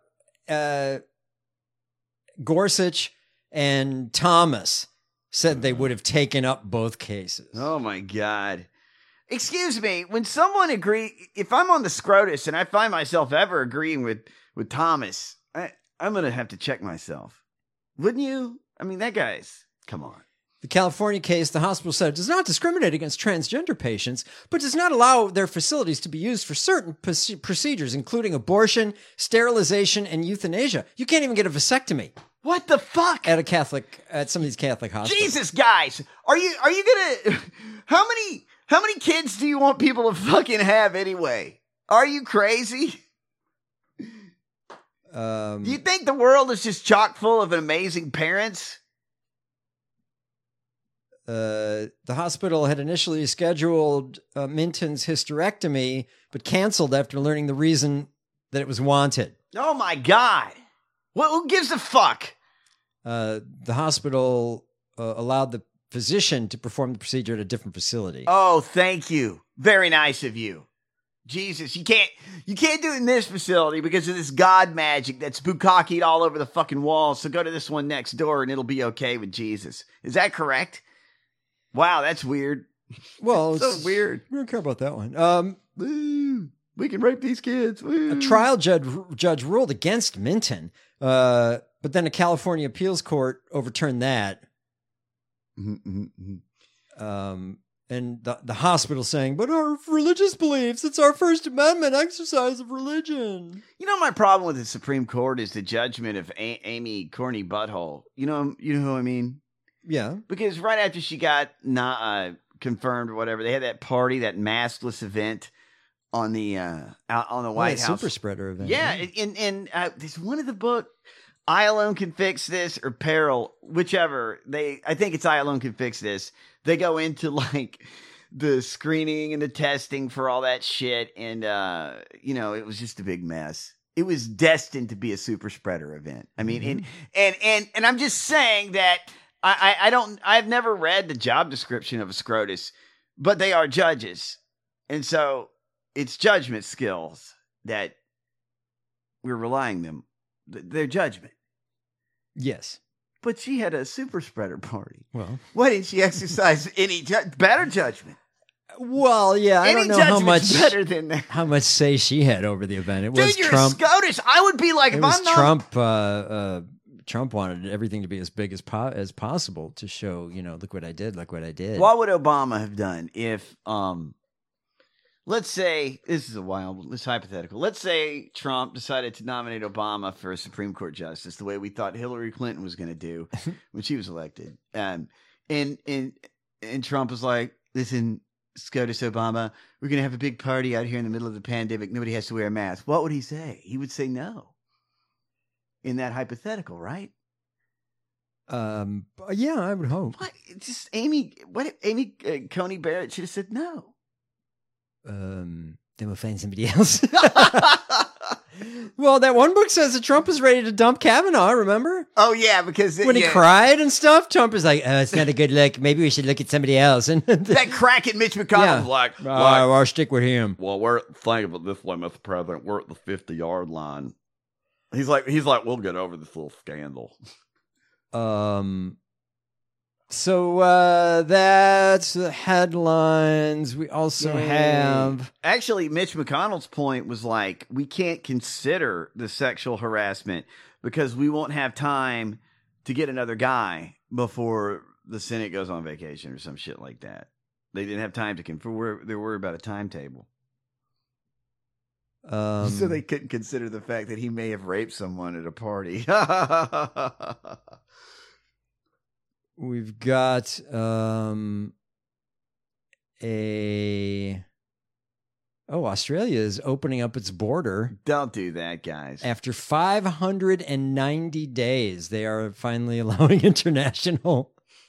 Gorsuch, and Thomas said they would have taken up both cases. Oh my God. Excuse me, when someone if I'm on the SCOTUS and I find myself ever agreeing with Thomas, I'm going to have to check myself. Wouldn't you? I mean, that guy's, come on. The California case, the hospital said it does not discriminate against transgender patients, but does not allow their facilities to be used for certain procedures, including abortion, sterilization, and euthanasia. You can't even get a vasectomy. What the fuck? At some of these Catholic hospitals. Jesus, guys, are you gonna? How many kids do you want people to fucking have anyway? Are you crazy? Do you think the world is just chock full of amazing parents? The hospital had initially scheduled Minton's hysterectomy, but canceled after learning the reason that it was wanted. Oh my God. Who gives a fuck? The hospital allowed the physician to perform the procedure at a different facility. Oh, thank you. Very nice of you. Jesus, you can't do it in this facility because of this God magic that's bukkakied all over the fucking walls. So go to this one next door and it'll be okay with Jesus. Is that correct? Wow, that's weird. Well, so weird. We don't care about that one. We can rape these kids. A trial judge ruled against Minton, but then a California appeals court overturned that. And the hospital saying, but our religious beliefs, it's our First Amendment exercise of religion. You know, my problem with the Supreme Court is the judgment of Amy Corny Butthole. You know who I mean? Yeah. Because right after she got confirmed or whatever, they had that party, that maskless event on the White House. Super spreader event. Yeah. And there's one of the book, I Alone Can Fix This or Peril, whichever. I think it's I Alone Can Fix This. They go into like the screening and the testing for all that shit. And, it was just a big mess. It was destined to be a super spreader event. I mean, and I'm just saying that I've never read the job description of a SCOTUS, but they are judges. And so it's judgment skills that we're relying them, their judgment. Yes. But she had a super spreader party. Well, why didn't she exercise any better judgment? Well, yeah, I don't know how much better than that. How much say she had over the event. It was you're Trump. A SCOTUS. I would be like, it if was I'm not Trump. Trump wanted everything to be as big as possible to show, look what I did, look what I did. What would Obama have done if, let's say, this is hypothetical. Let's say Trump decided to nominate Obama for a Supreme Court justice, the way we thought Hillary Clinton was going to do when she was elected. And Trump was like, listen, SCOTUS Obama, we're going to have a big party out here in the middle of the pandemic. Nobody has to wear a mask. What would he say? He would say no. In that hypothetical, right? Yeah, I would hope. What? Just Amy Coney Barrett should have said no. Then we'll find somebody else. Well, that one book says that Trump was ready to dump Kavanaugh, remember? Oh, yeah, because... when he cried and stuff, Trump was like, it's not a good look. Maybe we should look at somebody else. And that crack at Mitch McConnell was like... I'll stick with him. Well, think of it this way, Mr. President. We're at the 50-yard line. He's like, we'll get over this little scandal. So that's the headlines. We also have... Actually, Mitch McConnell's point was like, we can't consider the sexual harassment because we won't have time to get another guy before the Senate goes on vacation or some shit like that. They didn't have time to confer. They were worried about a timetable. So they couldn't consider the fact that he may have raped someone at a party. We've got Australia is opening up its border. Don't do that, guys. After 590 days, they are finally allowing international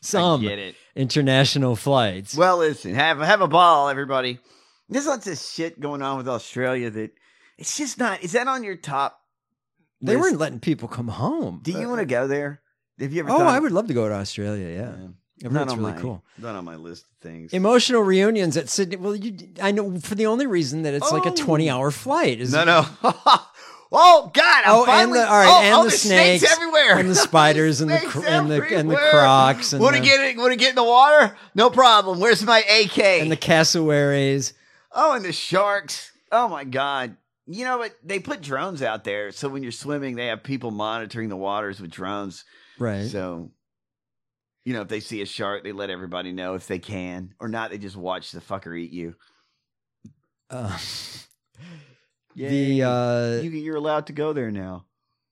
flights. Well, listen, have a ball, everybody. There's lots of shit going on with Australia that it's just not. Is that on your top list? They weren't letting people come home. Do you want to go there? Have you ever? I would love to go to Australia. Yeah. That's really cool. Not on my list of things. Emotional reunions at Sydney. Well, I know for the only reason that it's like a 20-hour flight. No. Oh God! And the snakes everywhere, and the spiders, and the crocs. And want to get in the water? No problem. Where's my AK? And the cassowaries. Oh, and the sharks. Oh my God! You know what? They put drones out there, so when you're swimming, they have people monitoring the waters with drones. Right. So, if they see a shark, they let everybody know if they can or not. They just watch the fucker eat you. You're allowed to go there now.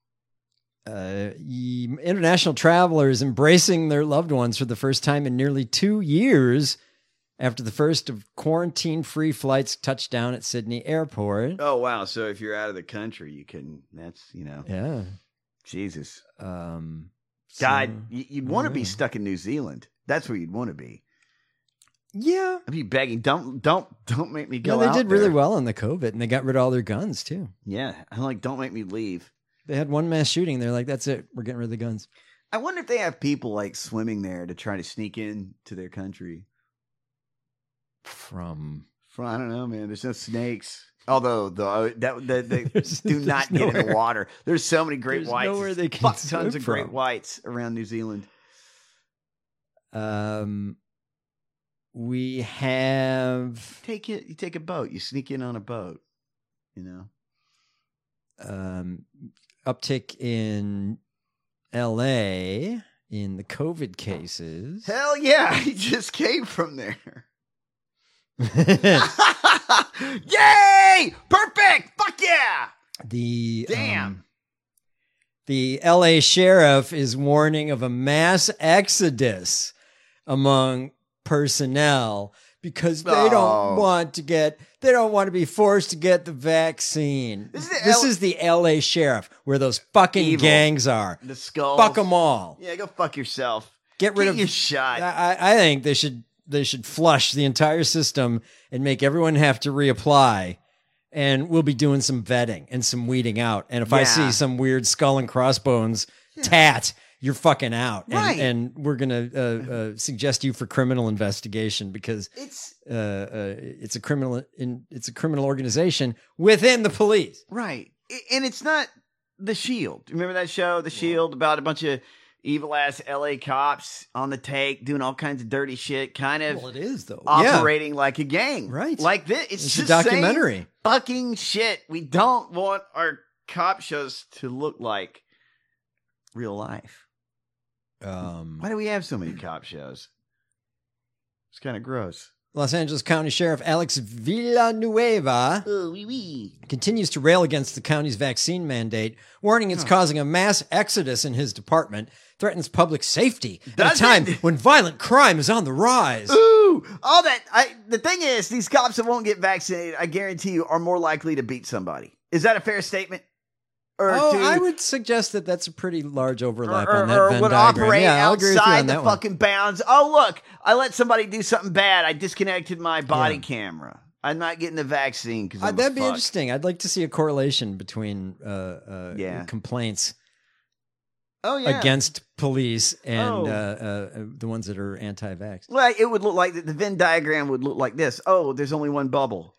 International travelers embracing their loved ones for the first time in nearly 2 years after the first of quarantine-free flights touched down at Sydney Airport. Oh, wow. So if you're out of the country, you can, Yeah. Jesus. God, you'd want to be stuck in New Zealand. That's where you'd want to be. Yeah. I'd be begging, don't make me go No, they out did really there. well in the COVID, and they got rid of all their guns, too. Yeah, I'm like, don't make me leave. They had one mass shooting. They're like, that's it. We're getting rid of the guns. I wonder if they have people like swimming there to try to sneak in to their country. From I don't know, man. There's no snakes. Although they There's- do not there's get in the nowhere- water. There's so many great there's whites. nowhere they can Fuck swim tons of great from. whites around New Zealand. We have You take a boat. You sneak in on a boat. You know. uptick in LA in the COVID cases. Hell yeah! He just came from there. Yay! Perfect! Fuck yeah! Damn. The LA sheriff is warning of a mass exodus among personnel because they don't want to be forced to get the vaccine. This is the LA sheriff where those fucking Evil. gangs are. The skulls. Fuck them all. Yeah, go fuck yourself. Get rid of your shot. I think they should flush the entire system and make everyone have to reapply. And we'll be doing some vetting and some weeding out. And if I see some weird skull and crossbones tat, you're fucking out. Right. And we're gonna suggest you for criminal investigation because it's a criminal organization within the police. Right. And it's not The Shield. Remember that show, The Shield, about a bunch of evil ass LA cops on the take doing all kinds of dirty shit, kind of it is though. operating like a gang. Right. Like this. It's It's just a documentary. same fucking shit. We don't want our cop shows to look like real life. Why do we have so many cop shows? It's kind of gross. Los Angeles County Sheriff Alex Villanueva continues to rail against the county's vaccine mandate, warning it's causing a mass exodus in his department, threatens public safety at a time when violent crime is on the rise. Ooh, all that. The thing is, these cops that won't get vaccinated, I guarantee you, are more likely to beat somebody. Is that a fair statement? I would suggest that that's a pretty large overlap or on that Venn would diagram. operate Yeah, I'll agree with you outside on the that one. fucking bounds. Oh, look, I let somebody do something bad. I disconnected my body camera. I'm not getting the vaccine because That'd be interesting. I'd like to see a correlation between complaints against police and the ones that are anti-vax. Well, it would look like the Venn diagram would look like this. Oh, there's only one bubble.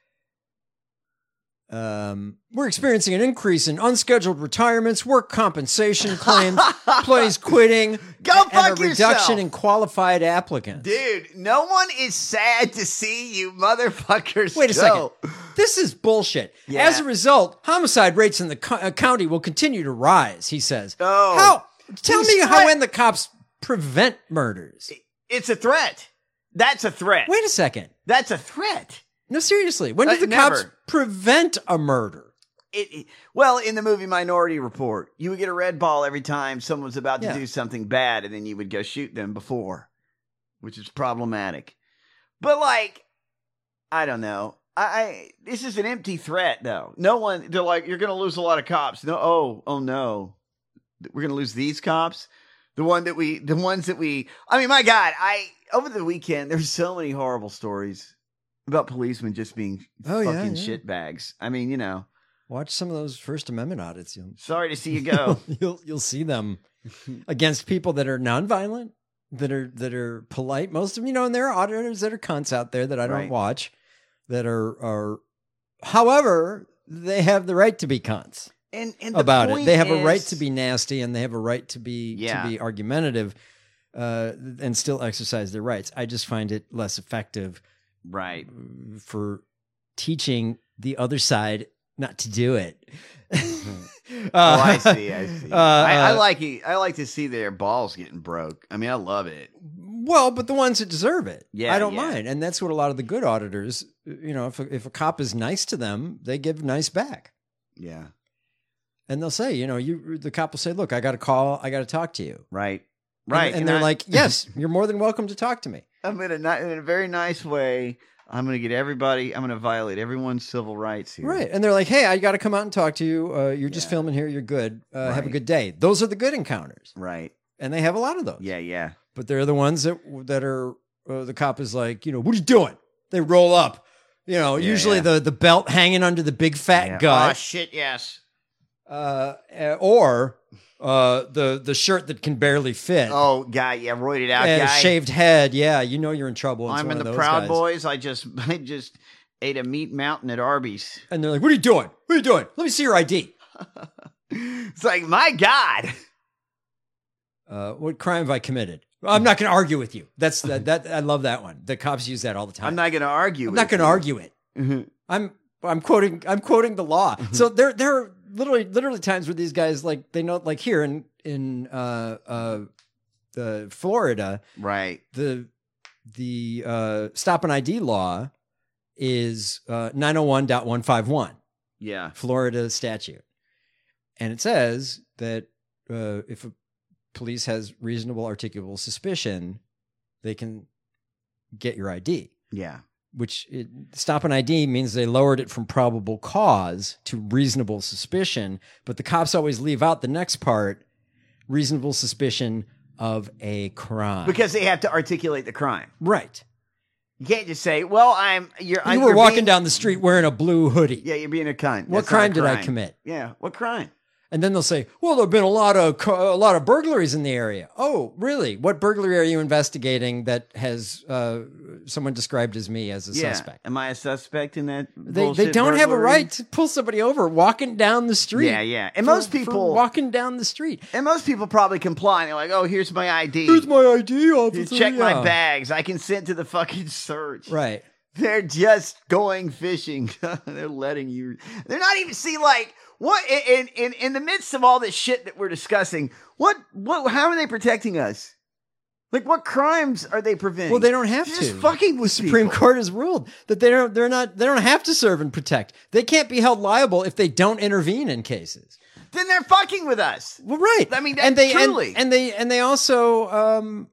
We're experiencing an increase in unscheduled retirements, work compensation claims, employees quitting, and a reduction in qualified applicants. Dude, no one is sad to see you motherfuckers Wait a go. second. This is bullshit. Yeah. As a result, homicide rates in the county will continue to rise, he says. Oh. How? Tell He's me how right. when the cops prevent murders. It's a threat. That's a threat. Wait a second. That's a threat. No, seriously. When did the cops Never. prevent a murder? Well, in the movie Minority Report, you would get a red ball every time someone was about to do something bad, and then you would go shoot them before, which is problematic. But I don't know. This is an empty threat, though. No one. They're like, you're going to lose a lot of cops. No. Oh no. We're going to lose these cops. The ones that we. I mean, my God. Over the weekend, there's so many horrible stories about policemen just being fucking shitbags. I mean, Watch some of those First Amendment audits. Sorry to see you go. You'll see them against people that are nonviolent, that are polite. Most of them, and there are auditors that are cunts out there that I don't watch, that are. However, they have the right to be cunts. And about it, they have a right is- to be nasty, and they have a right to be argumentative, and still exercise their rights. I just find it less effective. Right. For teaching the other side not to do it. I see. I like it. I like to see their balls getting broke. I mean, I love it. Well, but the ones that deserve it, Yeah, I don't yeah. mind. And that's what a lot of the good auditors, if a cop is nice to them, they give nice back. Yeah. And they'll say, the cop will say, look, I got a call. I got to talk to you. Right. Right. And they're like, yes, you're more than welcome to talk to me. I'm in a very nice way. I'm going to get everybody. I'm going to violate everyone's civil rights here. Right. And they're like, hey, I got to come out and talk to you. You're just filming here. You're good. Have a Right. good day. Those are the good encounters. Right. And they have a lot of those. Yeah. Yeah. But they're the ones that are the cop is like, what are you doing? They roll up, usually the belt hanging under the big fat gut. Oh, shit, yes. Or the shirt that can barely fit. Oh, guy, yeah, roided out and guy. Shaved head, yeah, you're in trouble. It's I'm one in of the those Proud guys. Boys. I just ate a meat mountain at Arby's. And they're like, what are you doing? What are you doing? Let me see your ID. It's like, my God. What crime have I committed? I'm not going to argue with you. That's that. I love that one. The cops use that all the time. I'm not going to argue. I'm not going to argue it. Mm-hmm. I'm quoting the law. So there are literally times where these guys like they know, like here in Florida, right? The stop and ID law is 901.151. Yeah, Florida statute, and it says that if a police has reasonable articulable suspicion, they can get your ID. Yeah. Stop an ID means they lowered it from probable cause to reasonable suspicion, but the cops always leave out the next part, reasonable suspicion of a crime. Because they have to articulate the crime. Right. You can't just say, well, you were walking down the street wearing a blue hoodie. Yeah, you're being a cunt. What crime did I commit? Yeah, what crime? And then they'll say, well, there have been a lot of burglaries in the area. Oh, really? What burglary are you investigating that has someone described as me as a suspect? Am I a suspect in that? They don't have a right to pull somebody over walking down the street. Yeah. And most people walking down the street. And most people probably comply. They're like, oh, here's my ID. Here's my ID, officer. Check my bags. I consent to the fucking search. Right. They're just going fishing. They're letting you. They're not even what in the midst of all this shit that we're discussing. How are they protecting us? Like, what crimes are they preventing? Well, they don't have They're to. Just fucking with the Supreme Court has ruled that they don't have to serve and protect. They can't be held liable if they don't intervene in cases. Then they're fucking with us. Well, right. I mean, truly. And they also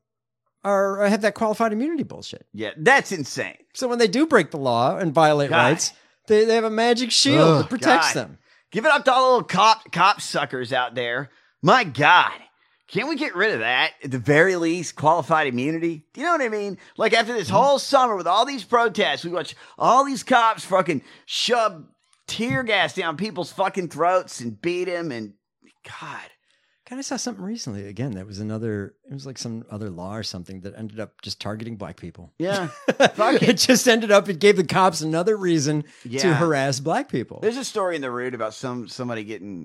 have that qualified immunity bullshit. Yeah, that's insane. So when they do break the law and violate rights, they have a magic shield that protects them. Give it up to all the little cop suckers out there. My God. Can't we get rid of that? At the very least, qualified immunity? Do you know what I mean? Like, after this whole summer with all these protests, we watch all these cops fucking shove tear gas down people's fucking throats and beat them, and God. God, I saw something recently. Again, it was like some other law or something that ended up just targeting black people. Yeah. Fuck it just ended up, it gave the cops another reason to harass black people. There's a story in the Root about somebody getting,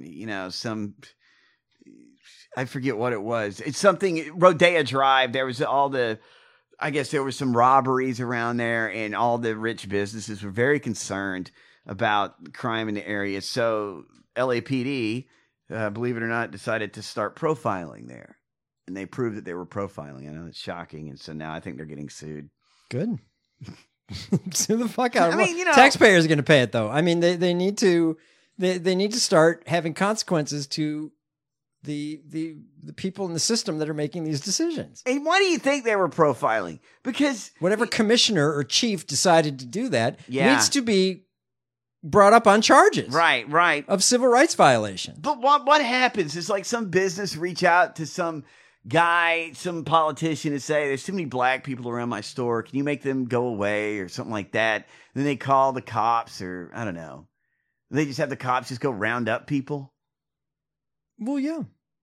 I forget what it was. It's something, Rodeo Drive. There was I guess there were some robberies around there, and all the rich businesses were very concerned about crime in the area. So LAPD, believe it or not, decided to start profiling there. And they proved that they were profiling. I know it's shocking. And so now I think they're getting sued. Good. Sue the fuck out of them. I mean, taxpayers are going to pay it, though. I mean, they need to start having consequences to the people in the system that are making these decisions. And why do you think they were profiling? Because whatever commissioner or chief decided to do that needs to be brought up on charges. Right. Of civil rights violation. But what happens is, like, some business reach out to some guy, some politician, and say, there's too many black people around my store. Can you make them go away or something like that? And then they call the cops, or I don't know. They just have the cops just go round up people. Well, yeah.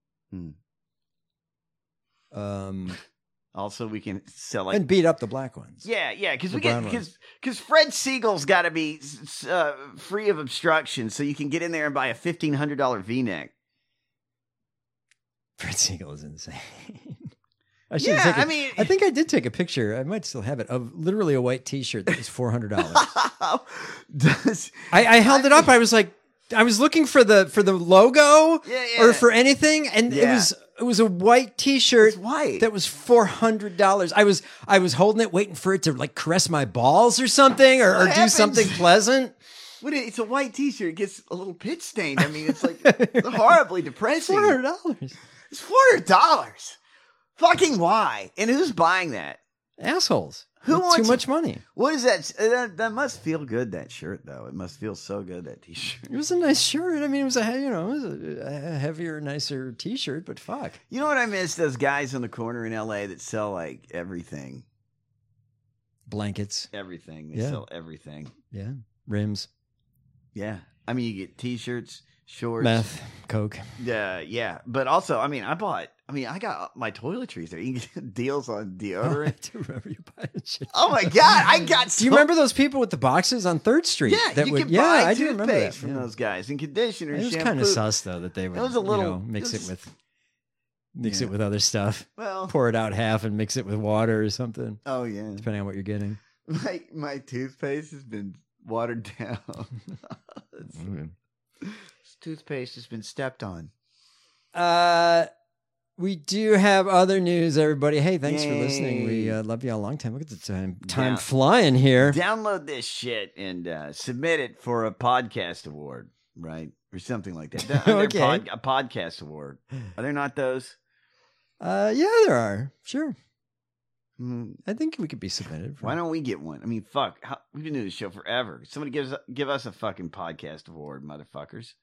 Also, we can sell and beat up the black ones. Yeah, because Fred Siegel's got to be free of obstruction, so you can get in there and buy a $1,500 V-neck. Fred Siegel is insane. I think I did take a picture. I might still have it of literally a white T-shirt that was $400. I held it up. I was like, I was looking for the logo or for anything, and it was a white T-shirt that was $400. I was holding it, waiting for it to like caress my balls or something, or do something pleasant. It's a white T-shirt. It gets a little pitch stained. I mean, it's like horribly depressing. $400. It's $400. Fucking why? And who's buying that? Assholes. Who wants too much money? What is that? That must feel good. That shirt, though, it must feel so good. That T-shirt. It was a nice shirt. I mean, it was a heavier, nicer T-shirt. But fuck. You know what I miss? Those guys on the corner in LA that sell like everything. blankets. Everything. They Yeah. sell everything. Yeah. Rims, Yeah. I mean, you get T-shirts, shorts. meth, coke. Yeah. But also, I mean, I got my toiletries there. You can get deals on deodorant. I do remember you buying shit. Oh my God. I got Do you remember those people with the boxes on 3rd Street? Yeah, you could buy I do remember that. toothpaste from those guys and conditioner, It was shampoo. kind of sus though that they would was a little- mix it it was- with other stuff. Well, Pour it out half and mix it with water or something, oh yeah. depending on what you're getting. My toothpaste has been watered down. This toothpaste has been stepped on. We do have other news, everybody. Hey, thanks for listening. We Yay. love you all a long time. Look at the time Yeah. flying here. Download this shit and submit it for a podcast award, right? Or something like that. Okay. A podcast award. Are there not those? Yeah, there are. Sure. Hmm. I think we could be submitted. Why don't we get one? I mean, fuck. We've been doing this show forever. Somebody give us a fucking podcast award, motherfuckers.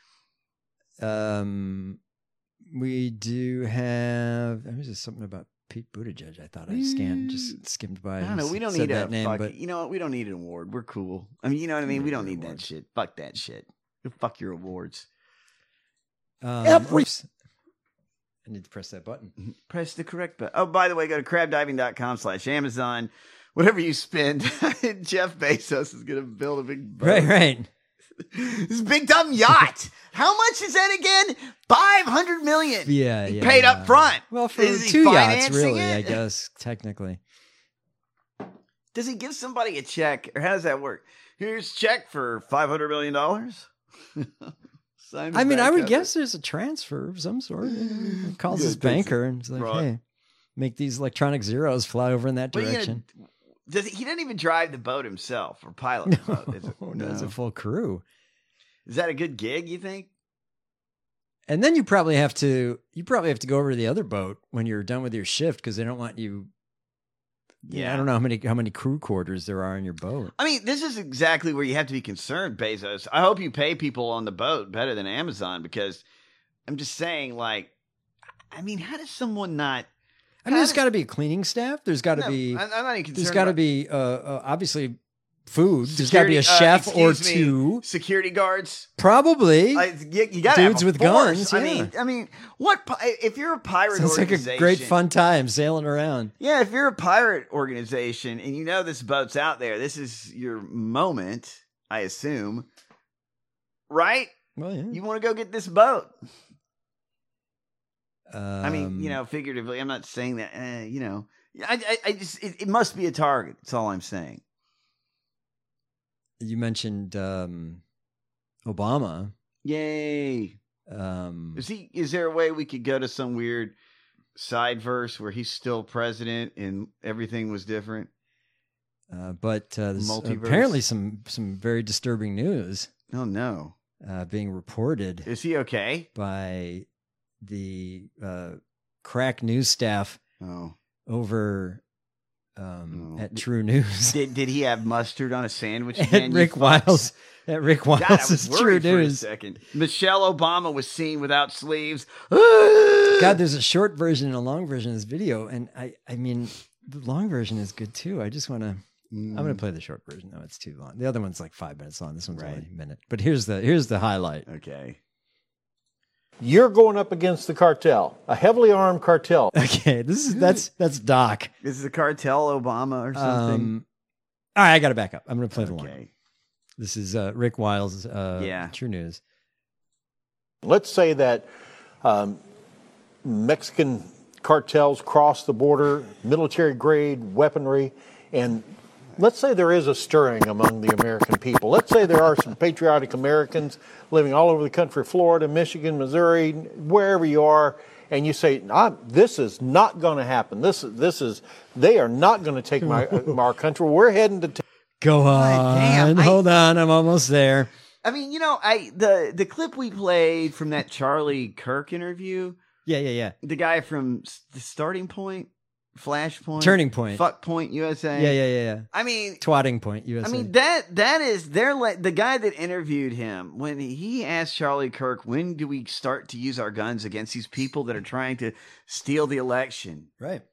We do have. There was just something about Pete Buttigieg. I thought I just skimmed by. I don't know. We don't said need that a name, fuck. but You know what? We don't need an award. We're cool. I mean, you know what I mean? We don't need that Award. shit. Fuck that shit. Fuck your awards. oops. I need to press that button. Press the correct button. Oh, by the way, go to crabdiving.com/Amazon. Whatever you spend, Jeff Bezos is going to build a big boat. Right. This big dumb yacht. How much is that again? $500 million. Yeah, He yeah. paid up front. Well, for Is he 2 yachts, financing really, it? I guess, technically. Does he give somebody a check, or how does that work? Here's a check for $500 million. Sign the I mean, I back would of guess there's a transfer of some sort. He calls Yeah, his takes banker and is like, Right. hey, make these electronic zeros fly over in that What are you direction. he doesn't even drive the boat himself or pilot the boat. Is it? No, it's a full crew. Is that a good gig, you think? And then you probably have to go over to the other boat when you're done with your shift because they don't want you. Yeah. I don't know how many crew quarters there are in your boat. I mean, this is exactly where you have to be concerned, Bezos. I hope you pay people on the boat better than Amazon, because I'm just saying, like, I mean, how does someone not? I mean, there's got to be a cleaning staff. There's got to No, be. I'm not even concerned. There's got to about be obviously food. There's got to be a chef or excuse me, two. security guards. Probably. You got Dudes have a with force. guns, I mean, what if you're a pirate Sounds like organization? a great fun time sailing around. Yeah, if you're a pirate organization and you know this boat's out there, this is your moment, I assume. Right? Well, yeah. You want to go get this boat. I mean, Um, figuratively, I'm not saying that, I just, it must be a target. That's all I'm saying. you mentioned Obama. Yay. Is there a way we could go to some weird side verse where he's still president and everything was different? But there's Multiverse? apparently some very disturbing news Oh, no. being reported Is he okay? by the crack news staff Oh. over Oh. at True News. Did he have mustard on a sandwich? At again, you Rick fucks? Wiles. At Rick God, I Wiles' was True worried for a News. second. Michelle Obama was seen without sleeves. God, there's a short version and a long version of this video, and I mean, the long version is good too. I just want to. I'm going to play the short version. No, it's too long. The other one's like 5 minutes long. This one's Right. only a minute. But here's the highlight. Okay. You're going up against the cartel, a heavily armed cartel. Okay, that's Doc. Is the cartel Obama or something? All right, I got to back up. I'm going to play the long. Okay. This is Rick Wiles' Yeah. True News. Let's say that Mexican cartels cross the border, military-grade weaponry, and let's say there is a stirring among the American people. Let's say there are some patriotic Americans living all over the country, Florida, Michigan, Missouri, wherever you are, and you say, this is not going to happen. They are not going to take our country. We're heading to... Go on. damn, Hold on. I'm almost there. I mean, the clip we played from that Charlie Kirk interview, Yeah. the guy from the Starting Point, Flashpoint, Turning Point. Fuck Point USA. Yeah. I mean, Twatting Point, USA. I mean that is the guy that interviewed him when he asked Charlie Kirk, when do we start to use our guns against these people that are trying to steal the election? right.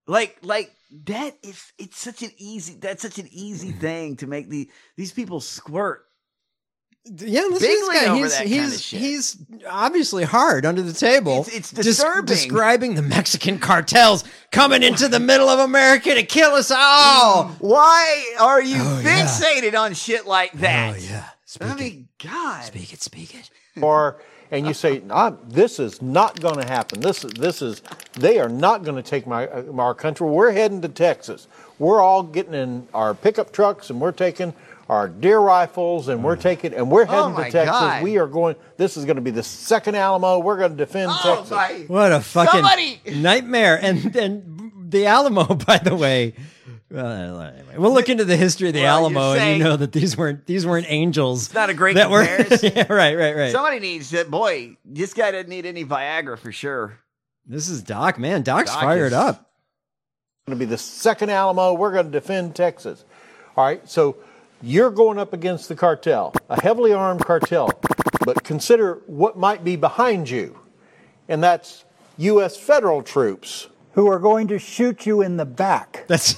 Like it's such an easy thing to make these people squirt. Yeah, listen to Bigly this guy. over that kind of shit. He's obviously hard under the table. It's disturbing. Describing the Mexican cartels coming into the middle of America to kill us all. Why are you fixated on shit like that? Oh, yeah. God. Speak it. And you say, this is not going to happen. They are not going to take our country. We're heading to Texas. We're all getting in our pickup trucks and we're taking our deer rifles and we're heading to Texas. God. We are going. This is going to be the second Alamo. We're going to defend Texas. What a fucking nightmare. And the Alamo, by the way. Well, anyway, we'll look into the history of the Alamo, and you know that these weren't angels. It's not a great that comparison. Yeah, right. Somebody needs that. Boy, this guy doesn't need any Viagra for sure. This is Doc, man. Doc's fired up. It's going to be the second Alamo. We're going to defend Texas. All right, so you're going up against the cartel, a heavily armed cartel, but consider what might be behind you, and that's U.S. federal troops. Who are going to shoot you in the back. That's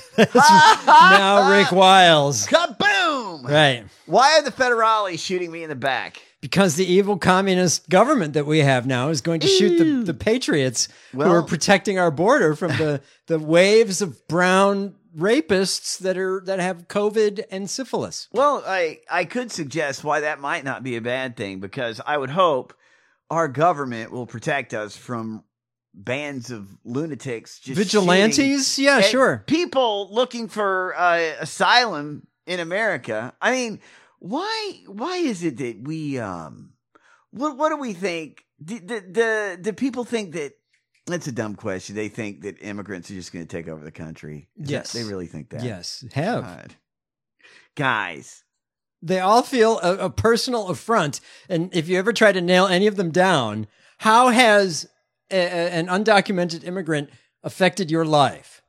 now Rick Wiles. Kaboom! Right. Why are the federales shooting me in the back? Because the evil communist government that we have now is going to shoot the patriots who are protecting our border from the waves of brown rapists that have COVID and syphilis. Well, I could suggest why that might not be a bad thing, because I would hope our government will protect us from bands of lunatics, just vigilantes. Yeah, sure. People looking for asylum in America. I mean, why is it that we what do we think? Do people think that? That's a dumb question. They think that immigrants are just going to take over the country. Yes, they really think that. Yes, have God. Guys. They all feel a personal affront, and if you ever try to nail any of them down, how has an undocumented immigrant affected your life?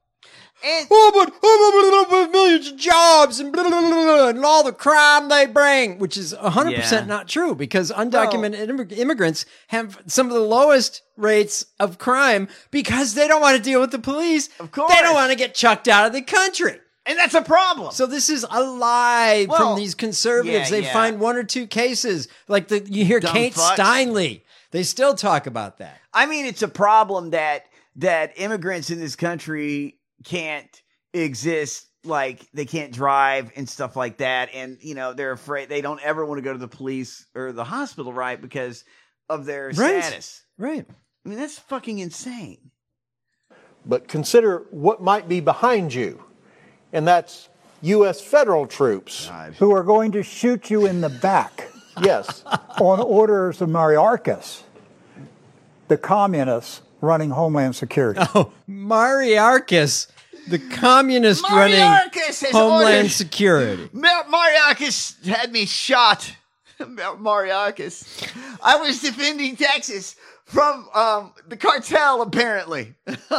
But millions of jobs and, blah, blah, blah, and all the crime they bring, which is 100% not true, because undocumented immigrants have some of the lowest rates of crime because they don't want to deal with the police. Of course. They don't want to get chucked out of the country. And that's a problem. So this is a lie from these conservatives. They find one or two cases. Like you hear Dumb Kate fucks. Steinle. They still talk about that. I mean, it's a problem that immigrants in this country can't exist, like they can't drive and stuff like that. And, they're afraid, they don't ever want to go to the police or the hospital, right? Because of their status. Right. I mean, that's fucking insane. But consider what might be behind you, and that's U.S. federal troops. God. Who are going to shoot you in the back. Yes. On orders of Mayorkas, the communists running Homeland Security. Oh, Mayorkas, the communist running Homeland Security. Mayorkas had me shot. Mayorkas. I was defending Texas from the cartel, apparently.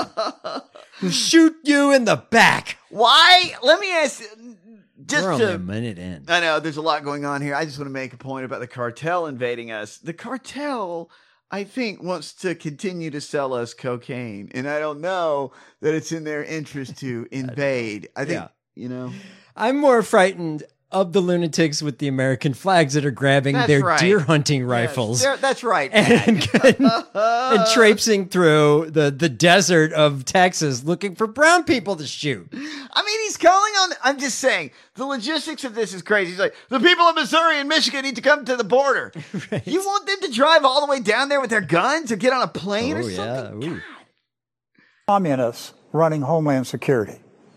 Shoot you in the back. Why? Let me ask. We're only a minute in. I know there's a lot going on here. I just want to make a point about the cartel invading us. The cartel, I think, wants to continue to sell us cocaine, and I don't know that it's in their interest to invade. I think, I'm more frightened of the lunatics with the American flags that are grabbing their deer hunting rifles. That's right. And traipsing through the desert of Texas looking for brown people to shoot. I mean, he's calling on... I'm just saying, the logistics of this is crazy. He's like, the people of Missouri and Michigan need to come to the border. Right. You want them to drive all the way down there with their guns or get on a plane or something? Yeah. Communists running Homeland Security.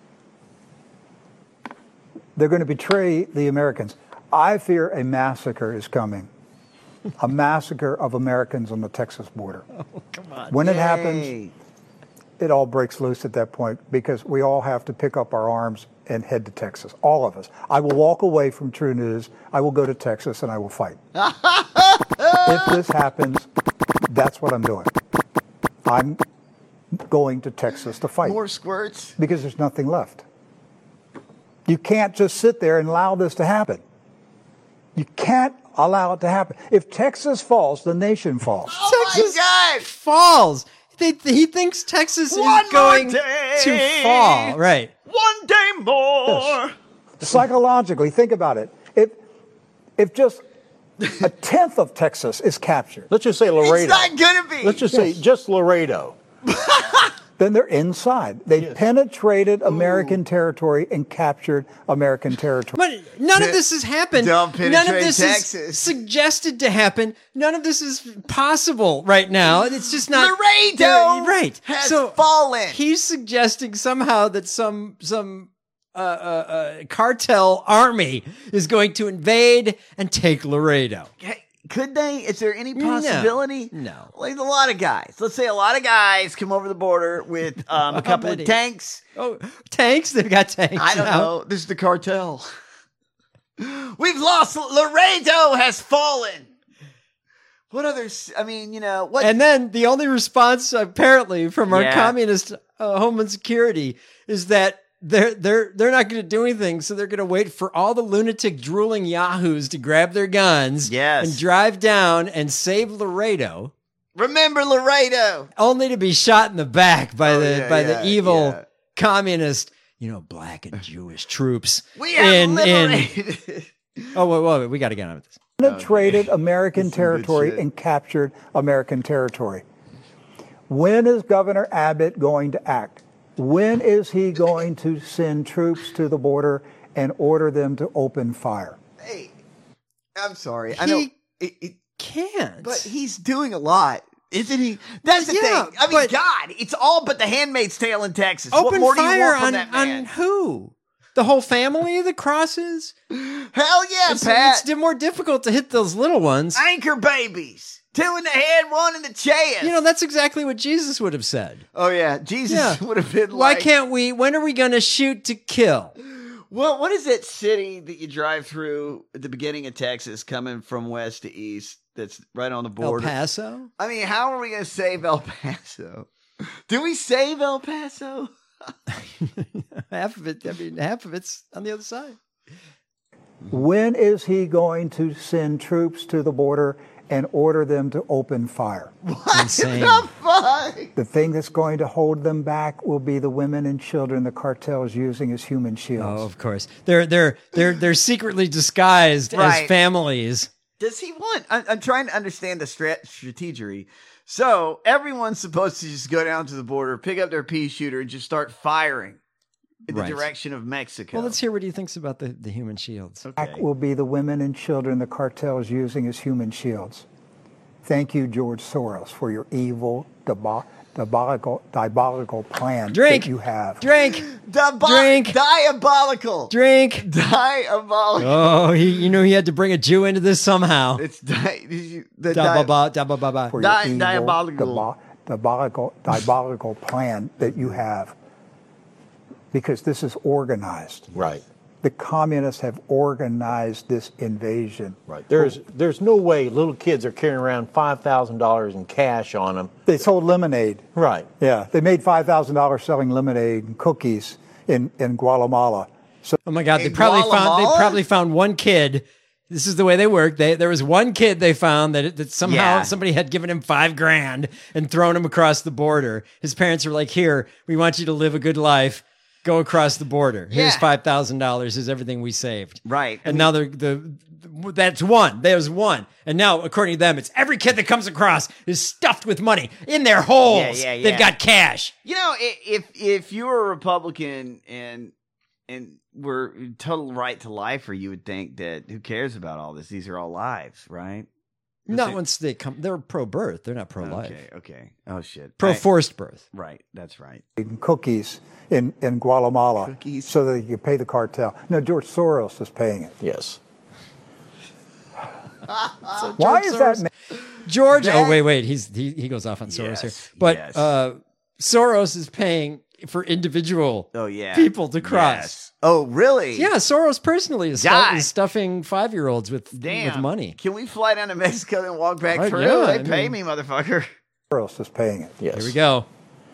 They're going to betray the Americans. I fear a massacre is coming. A massacre of Americans on the Texas border. Oh, come on. When it happens, it all breaks loose at that point because we all have to pick up our arms and head to Texas. All of us. I will walk away from True News. I will go to Texas and I will fight. If this happens, that's what I'm doing. I'm going to Texas to fight. More squirts? Because there's nothing left. You can't just sit there and allow this to happen. You can't allow it to happen. If Texas falls, the nation falls. Oh Texas my God! falls. He thinks Texas One is going more day. to fall. Right. One day more. Psychologically, think about it. If just a tenth of Texas is captured, Let's just say Laredo. It's not gonna be. Let's just say just Laredo. then they're inside. They penetrated American territory and captured American territory. But none of this has happened. Don't None of penetrate this Texas. is suggested to happen. None of this is possible right now. It's just not Laredo right. has so fallen. He's suggesting somehow that some cartel army is going to invade and take Laredo. Hey, could they? Is there any possibility? No. Like a lot of guys. Let's say a lot of guys come over the border with a couple of many? tanks. Oh, tanks? They've got tanks. I don't now. know. This is the cartel. We've lost. Laredo has fallen. What others? I mean, what? And then the only response, apparently, from our Yeah. communist Homeland Security is that they're not going to do anything, so they're going to wait for all the lunatic drooling yahoos to grab their guns and drive down and save Laredo. Remember Laredo, only to be shot in the back by the evil communist, black and Jewish troops. We have liberated. Wait, we got to get on with this. Penetrated American territory and captured American territory. When is Governor Abbott going to act? When is he going to send troops to the border and order them to open fire? Hey, I'm sorry. I know it can't. But he's doing a lot, isn't he? That's the thing. I mean, God, it's all but the Handmaid's Tale in Texas. What Open more do you fire want from that man? on who? The whole family that crosses? Hell yeah, it's Pat. It's more difficult to hit those little ones. Anchor babies. 2 in the head, 1 in the chest. That's exactly what Jesus would have said. Oh, yeah. Jesus would have been Why can't we? When are we going to shoot to kill? Well, what is that city that you drive through at the beginning of Texas coming from west to east that's right on the border? El Paso? I mean, how are we going to save El Paso? Do we save El Paso? Half of it's on the other side. When is he going to send troops to the border and order them to open fire? What Insane. the fuck? The thing that's going to hold them back will be the women and children the cartel is using as human shields. Oh, of course. They're secretly disguised as families. Does he want? I'm trying to understand the strategy. So everyone's supposed to just go down to the border, pick up their pea shooter, and just start firing in the direction of Mexico. Well, let's hear what he thinks about the human shields. Back will be the women and children the cartel is using as human shields. Thank you, George Soros, for your evil, diabolical plan that you have. Drink. Diabolical. Drink. Diabolical. Oh, he had to bring a Jew into this somehow. It's For your diabolical plan that you have. Because this is organized. Right. The communists have organized this invasion. Right. There's no way little kids are carrying around $5,000 in cash on them. They sold lemonade. Right. Yeah. They made $5,000 selling lemonade and cookies in Guatemala. So, oh my God! They probably found one kid. This is the way they work. There was one kid they found that somehow somebody had given him $5,000 and thrown him across the border. His parents were like, "Here, we want you to live a good life. Go across the border. Here's $5,000. Is everything we saved." Right. And now that's one. There's one. And now, according to them, it's every kid that comes across is stuffed with money in their holes. Yeah. They've got cash. If you were a Republican and were total right to life, or you would think that who cares about all this? These are all lives, right? Not once they come. They're pro-birth. They're not pro-life. Okay. Oh shit. Pro-forced birth. Right. That's right. cookies in Guatemala so that you can pay the cartel. No, George Soros is paying it. Yes. Why is that? George? Oh, wait. He goes off on Soros here. But Soros is paying for individual people to cross. Yes. Oh, really? Yeah, Soros personally is stuffing 5-year-olds with money. Can we fly down to Mexico and walk back through? Yeah, they pay me, motherfucker. Soros is paying it. Yes. Here we go.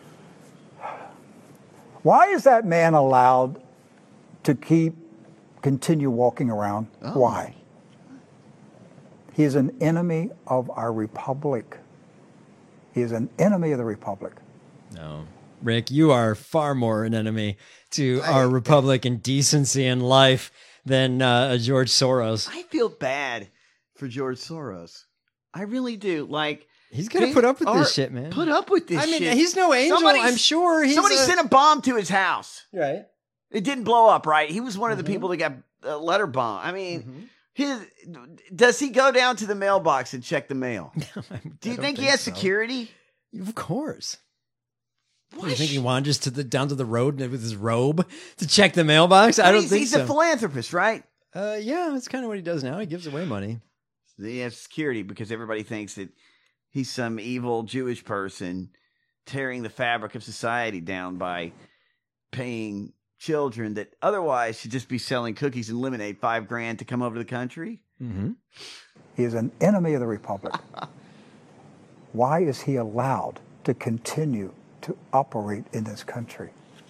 Why is that man allowed to continue walking around? Oh. Why? He is an enemy of our republic. He is an enemy of the republic. No. Rick, you are far more an enemy to our republic and decency and life than George Soros. I feel bad for George Soros. I really do. Like, he's got to put up with this shit, man. Put up with this shit. I mean, he's no angel, I'm sure. Somebody sent a bomb to his house. Right. It didn't blow up, right? He was one of the people that got a letter bomb. I mean, does he go down to the mailbox and check the mail? Do you think he has security? Of course. What? You think he wanders down to the road with his robe to check the mailbox? I don't think he's so. He's a philanthropist, right? Yeah, that's kind of what he does now. He gives away money. He has security because everybody thinks that he's some evil Jewish person tearing the fabric of society down by paying children that otherwise should just be selling cookies and lemonade $5,000 to come over to the country. Mm-hmm. He is an enemy of the republic. Why is he allowed to continue to operate in this country?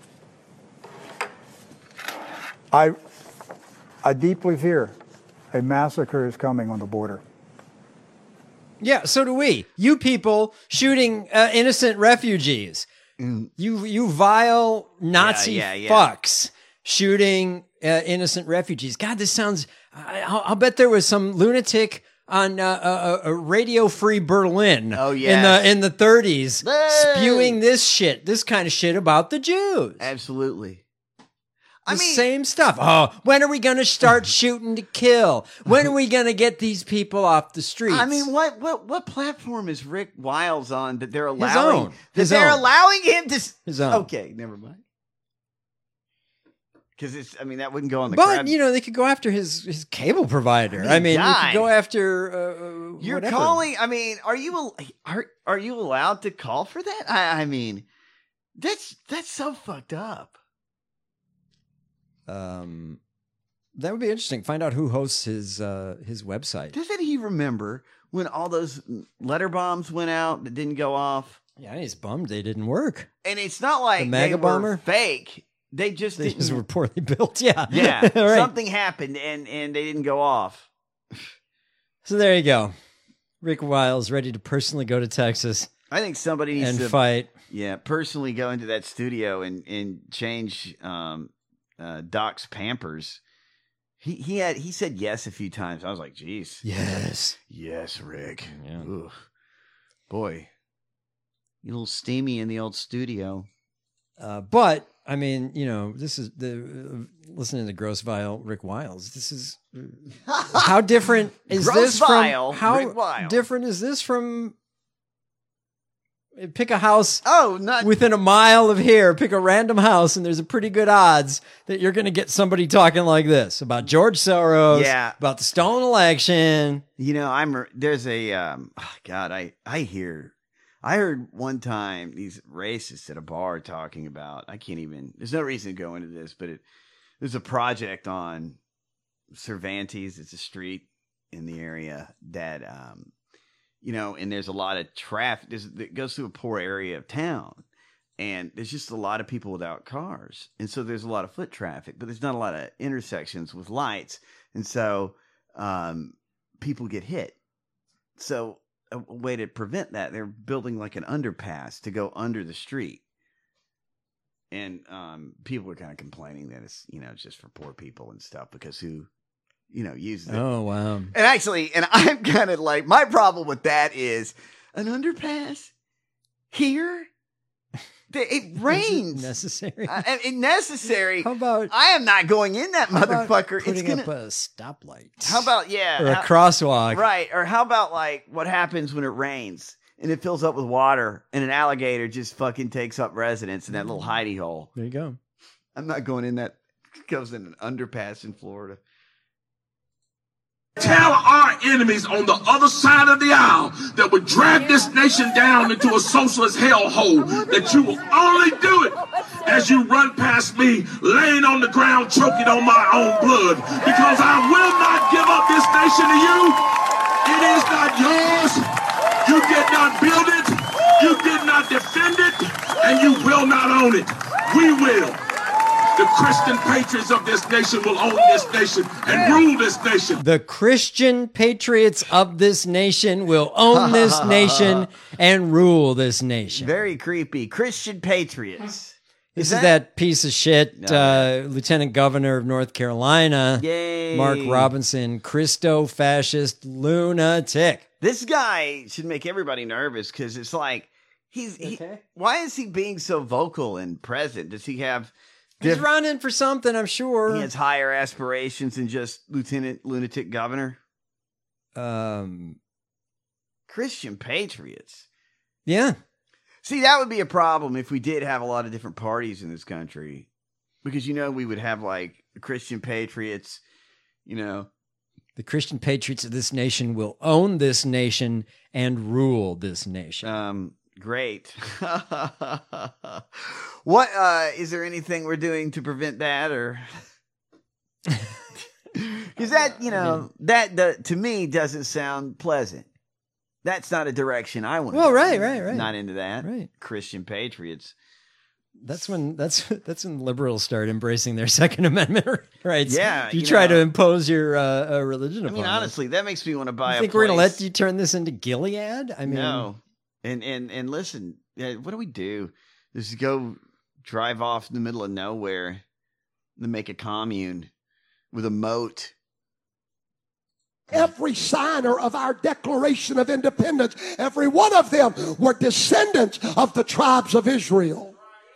I deeply fear a massacre is coming on the border. Yeah, so do we. You people shooting innocent refugees. You vile Nazi fucks shooting innocent refugees. God, this sounds... I'll bet there was some lunatic on Radio Free Berlin in the 30s spewing this kind of shit about the Jews. Absolutely. The same stuff. Oh, when are we going to start shooting to kill? When are we going to get these people off the streets? I mean, what platform is Rick Wiles on that they're allowing? His own. Allowing him to. His own. Okay, never mind. Because that wouldn't go on the. But they could go after his cable provider. I mean, you could go after. You're whatever. calling. I mean, are you allowed to call for that? I mean, that's so fucked up. That would be interesting. Find out who hosts his website. Doesn't he remember when all those letter bombs went out that didn't go off? Yeah, he's bummed they didn't work. And it's not like the MAGA bomber fake. They just were poorly built. Yeah, yeah. Right. Something happened and they didn't go off. So there you go. Rick Wiles ready to personally go to Texas. I think somebody needs to fight. Yeah, personally go into that studio and change. Doc's Pampers. He said yes a few times. I was like, geez. Yes, Rick. Yeah. Ugh. Boy, you a little steamy in the old studio. But I mean, this is listening to Gross Vile Rick Wiles. This is how different is this from how different is this from? Pick a house within a mile of here. Pick a random house, and there's a pretty good odds that you're going to get somebody talking like this about George Soros, about the stolen election. There's a I heard one time these racists at a bar talking about. There's no reason to go into this, but there's a project on Cervantes. It's a street in the area that. And there's a lot of traffic that goes through a poor area of town, and there's just a lot of people without cars. And so there's a lot of foot traffic, but there's not a lot of intersections with lights. And so people get hit. So a way to prevent that, they're building like an underpass to go under the street. And people are kind of complaining that it's just for poor people and stuff because who uses it. Oh, wow. And actually, I'm kind of like, my problem with that is an underpass here. It rains. Necessary. Necessary. How about? I am not going in that motherfucker. Putting up a stoplight. How about or a crosswalk? Right. Or how about like what happens when it rains and it fills up with water and an alligator just fucking takes up residence in that little hidey hole. There you go. I'm not going in that. Goes in an underpass in Florida. Tell our enemies on the other side of the aisle that would drag this nation down into a socialist hellhole that you will only do it as you run past me laying on the ground choking on my own blood, because I will not give up this nation to you. It is not yours. You did not build it. You did not defend it, and you will not own it. We will. The Christian patriots of this nation will own this nation and rule this nation. The Christian patriots of this nation will own this nation and rule this nation. Very creepy. Christian patriots. This is that piece of shit, Lieutenant Governor of North Carolina, Yay. Mark Robinson, Christo-fascist lunatic. This guy should make everybody nervous because it's like, why is he being so vocal and present? Does he have... He's running for something, I'm sure. He has higher aspirations than just Lieutenant Lunatic Governor. Christian patriots. Yeah. See, that would be a problem if we did have a lot of different parties in this country. Because, we would have, like, Christian patriots, The Christian patriots of this nation will own this nation and rule this nation. Great. What, is there anything we're doing to prevent that, or... Because that, that to me doesn't sound pleasant. That's not a direction I want to go. Right. Not into that. Right. Christian patriots. That's when liberals start embracing their Second Amendment rights. Yeah, you try to impose your religion upon honestly, that makes me want to buy a place. Think we're going to let you turn this into Gilead? I mean, no. And listen, what do we do? Just go drive off in the middle of nowhere and make a commune with a moat. Every signer of our Declaration of Independence, every one of them were descendants of the tribes of Israel.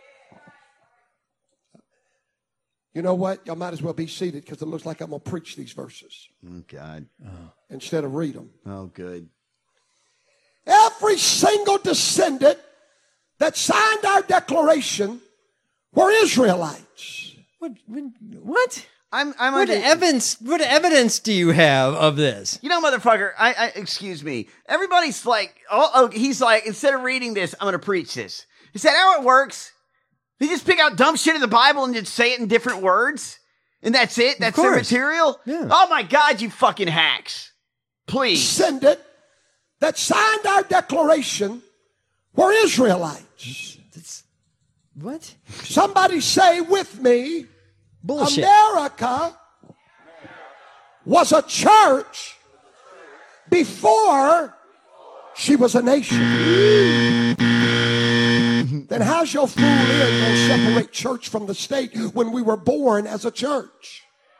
You know what? Y'all might as well be seated because it looks like I'm going to preach these verses. Oh, God. Instead of read them. Oh, good. Every single descendant that signed our declaration were Israelites. What? What evidence do you have of this? Motherfucker, I excuse me. Everybody's like, he's like, instead of reading this, I'm going to preach this. Is that how it works? They just pick out dumb shit in the Bible and just say it in different words? And that's it? That's their material? Yeah. Oh my God, you fucking hacks. Please. Descendant that signed our declaration were Israelites. What? Somebody say with me, bullshit. America was a church before she was a nation. Then how's your fool ear going to separate church from the state when we were born as a church?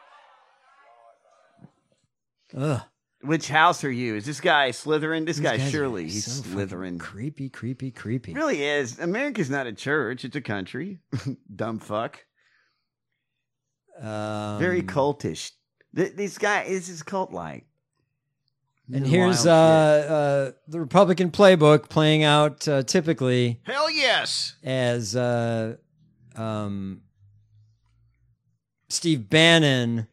Ugh. Which house are you? Is this guy Slytherin? This guy guys surely are he's so Slytherin. Creepy. It really is. America's not a church; it's a country. Dumb fuck. Very cultish. This guy is cult-like. And here's the Republican playbook playing out typically. Hell yes. As Steve Bannon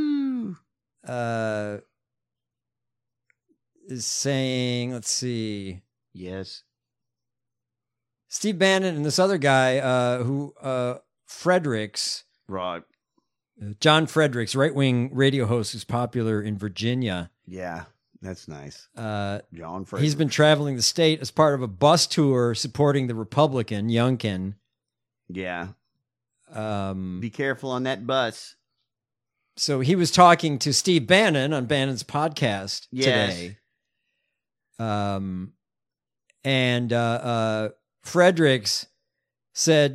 is saying, let's see. Yes. Steve Bannon and this other guy Fredericks. Right. John Fredericks, right-wing radio host who's popular in Virginia. Yeah, that's nice. John Fredericks. He's been traveling the state as part of a bus tour supporting the Republican, Youngkin. Yeah. Be careful on that bus. So he was talking to Steve Bannon on Bannon's podcast today. And Fredericks said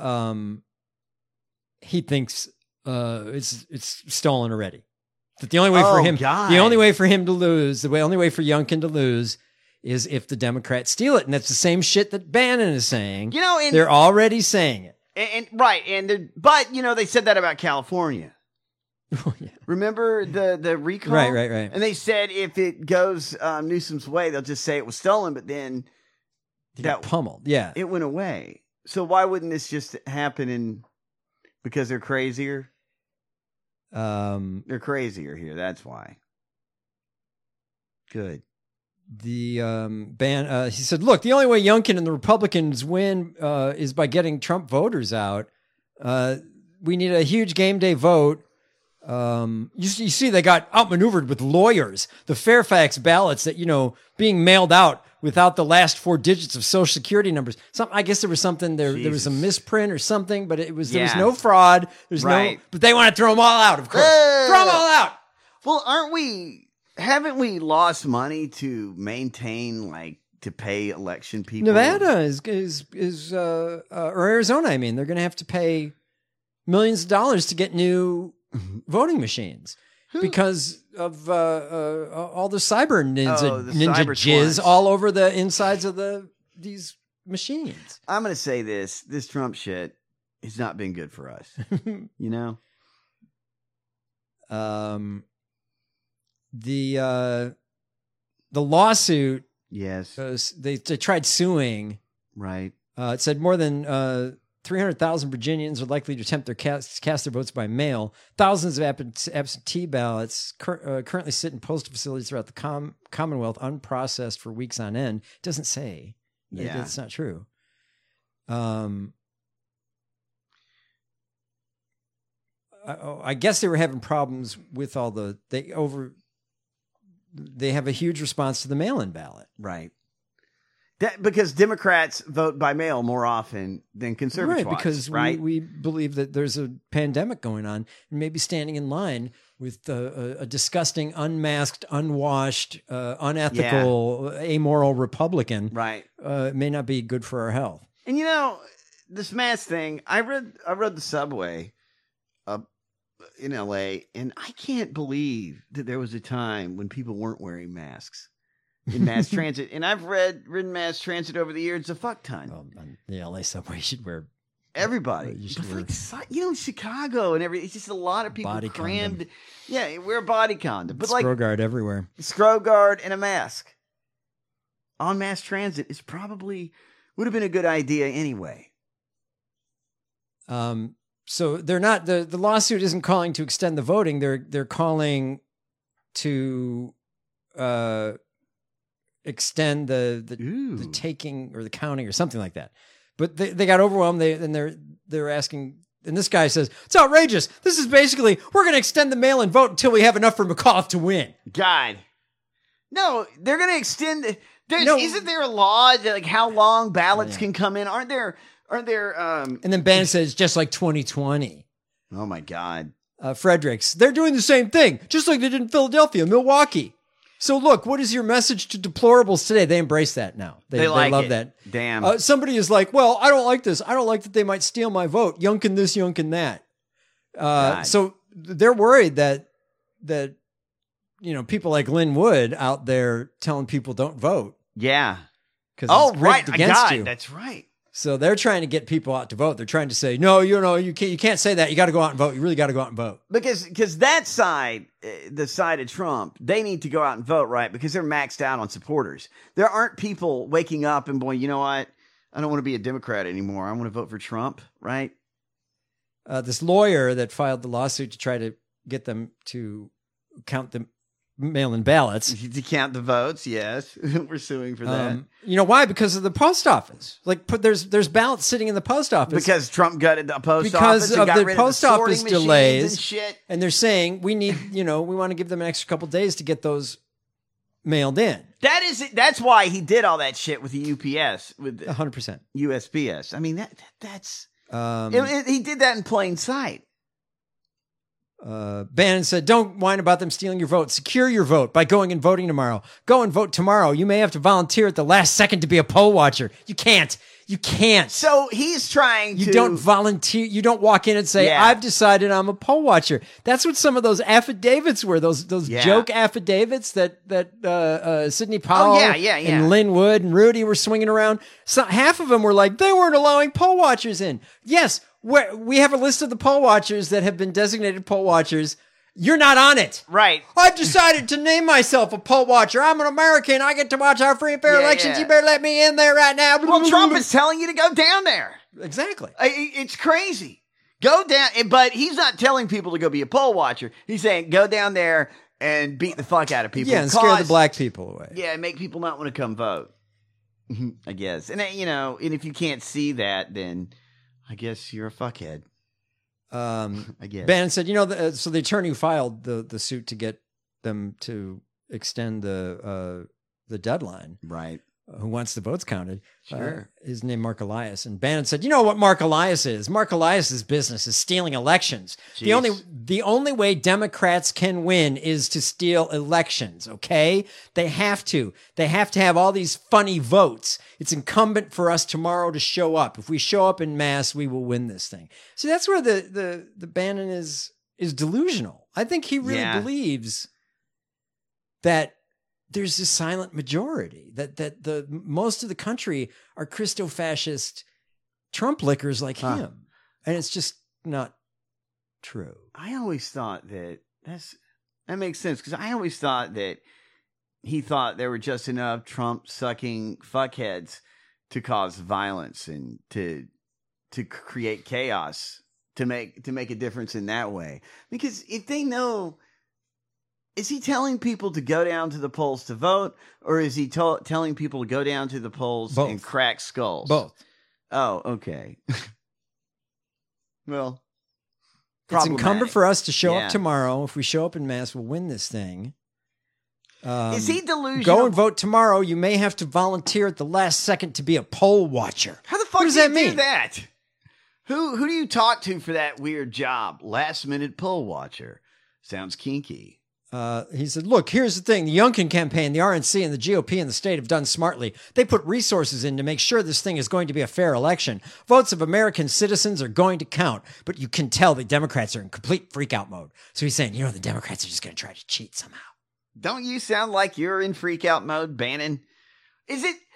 he thinks it's stolen already. That the only way for him, the only way for him to lose, the only way for Youngkin to lose is if the Democrats steal it, and that's the same shit that Bannon is saying. They're already saying it, but they said that about California. Yeah. Remember the recall? Right. And they said if it goes Newsom's way, they'll just say it was stolen, but then got pummeled. Yeah, it went away. So why wouldn't this just happen because they're crazier? They're crazier here. That's why. Good. The he said, look, the only way Youngkin and the Republicans win is by getting Trump voters out. We need a huge game day vote You see, they got outmaneuvered with lawyers. The Fairfax ballots that, being mailed out without the last 4 digits of Social Security numbers. I guess there was something there. There was a misprint or something, but there was no fraud. But they want to throw them all out, of course. Throw them all out. Well, haven't we lost money to maintain, to pay election people? Nevada or Arizona, I mean, they're going to have to pay millions of dollars to get new voting machines because of all the cyber ninja jizz all over the insides of these machines. I'm going to say this Trump shit has not been good for us. The lawsuit, yes, they tried suing. Right. It said more than 300,000 Virginians are likely to attempt cast their votes by mail. Thousands of absentee ballots currently sit in postal facilities throughout the Commonwealth unprocessed for weeks on end. It doesn't say. Yeah. It's not true. I guess they were having problems with all they have a huge response to the mail-in ballot. Right. Because Democrats vote by mail more often than conservatives. Right, because we believe that there's a pandemic going on, and maybe standing in line with a disgusting, unmasked, unwashed, unethical, amoral Republican may not be good for our health. And this mask thing, I rode the subway in LA, and I can't believe that there was a time when people weren't wearing masks in mass transit. And I've ridden mass transit over the years. It's a fuck ton. Well, on the LA subway, you should wear everybody. Chicago and everything. It's just a lot of people crammed. Condom. Yeah, wear a body condom. But Scroll guard everywhere. Scroll guard and a mask on mass transit is probably would have been a good idea anyway. So they're not the lawsuit isn't calling to extend the voting. They're calling to extend the taking or the counting or something like that. But they got overwhelmed. They're asking, and this guy says it's outrageous. This is basically we're going to extend the mail-in vote until we have enough for McAuliffe to win. God, no, they're going to extend. Isn't there a law that how long ballots can come in? Aren't there? And then Bannon says just like 2020. Oh my God. Fredericks, they're doing the same thing, just like they did in Philadelphia, Milwaukee. So look, what is your message to deplorables today? They embrace that now. They love that. Damn. Somebody is like, well, I don't like this. I don't like that they might steal my vote. Yunkin this, yunkin that. So they're worried that people like Lynn Wood out there telling people don't vote. Yeah. Because right. Against you. That's right. So they're trying to get people out to vote. They're trying to say, no, you can't say that. You got to go out and vote. You really got to go out and vote. Because that side, the side of Trump, they need to go out and vote, right? Because they're maxed out on supporters. There aren't people waking up and going, you know what? I don't want to be a Democrat anymore. I want to vote for Trump, right? This lawyer that filed the lawsuit to try to get them to count the mail-in ballots. To count the votes, yes. We're suing for that. You know why? Because of the post office. There's ballots sitting in the post office. Because Trump gutted the post Because office. of got the rid post of the office sorting delays. machines and shit. And they're saying we need, we want to give them an extra couple days to get those mailed in. That's why he did all that shit with the UPS, with 100%. USPS. I mean, that's he did that in plain sight. Bannon said, don't whine about them stealing your vote. Secure your vote by going and voting tomorrow. Go and vote tomorrow. You may have to volunteer at the last second to be a poll watcher. You can't. So he's trying to... You don't volunteer. You don't walk in and say, I've decided I'm a poll watcher. That's what some of those affidavits were. Those joke affidavits that Sidney Powell and Lynn Wood and Rudy were swinging around. So half of them were like, they weren't allowing poll watchers in. Yes, we have a list of the poll watchers that have been designated poll watchers. You're not on it. Right. I've decided to name myself a poll watcher. I'm an American. I get to watch our free and fair elections. You better let me in there right now. Well, Trump is telling you to go down there. Exactly. It's crazy. Go down. But he's not telling people to go be a poll watcher. He's saying go down there and beat the fuck out of people. Yeah, and scare the black people away. Yeah, and make people not want to come vote. I guess. And, and if you can't see that, then I guess you're a fuckhead. I guess. Bannon said, so the attorney who filed the suit to get them to extend the deadline, right? Who wants the votes counted? Sure. His name Mark Elias, and Bannon said, "You know what Mark Elias is? Mark Elias's business is stealing elections. Jeez. The only way Democrats can win is to steal elections. Okay, they have to have all these funny votes. It's incumbent for us tomorrow to show up. If we show up in mass, we will win this thing." See, that's where the Bannon is delusional. I think he really believes that there's a silent majority, that the most of the country are Christo-fascist Trump lickers like him. And it's just not true. I always thought that makes sense, because I always thought that he thought there were just enough Trump sucking fuckheads to cause violence and to create chaos, to make a difference in that way. Because if they know, is he telling people to go down to the polls to vote, or is he telling people to go down to the polls and crack skulls? Both. Oh, okay. Well, it's incumbent for us to show up tomorrow. If we show up in mass, we'll win this thing. Is he delusional? Go and vote tomorrow. You may have to volunteer at the last second to be a poll watcher. How the fuck does do that you mean? do that? Who do you talk to for that weird job? Last minute poll watcher. Sounds kinky. He said, look, here's the thing. The Youngkin campaign, the RNC, and the GOP in the state have done smartly. They put resources in to make sure this thing is going to be a fair election. Votes of American citizens are going to count, but you can tell the Democrats are in complete freak-out mode. So he's saying, the Democrats are just going to try to cheat somehow. Don't you sound like you're in freak-out mode, Bannon? Is it...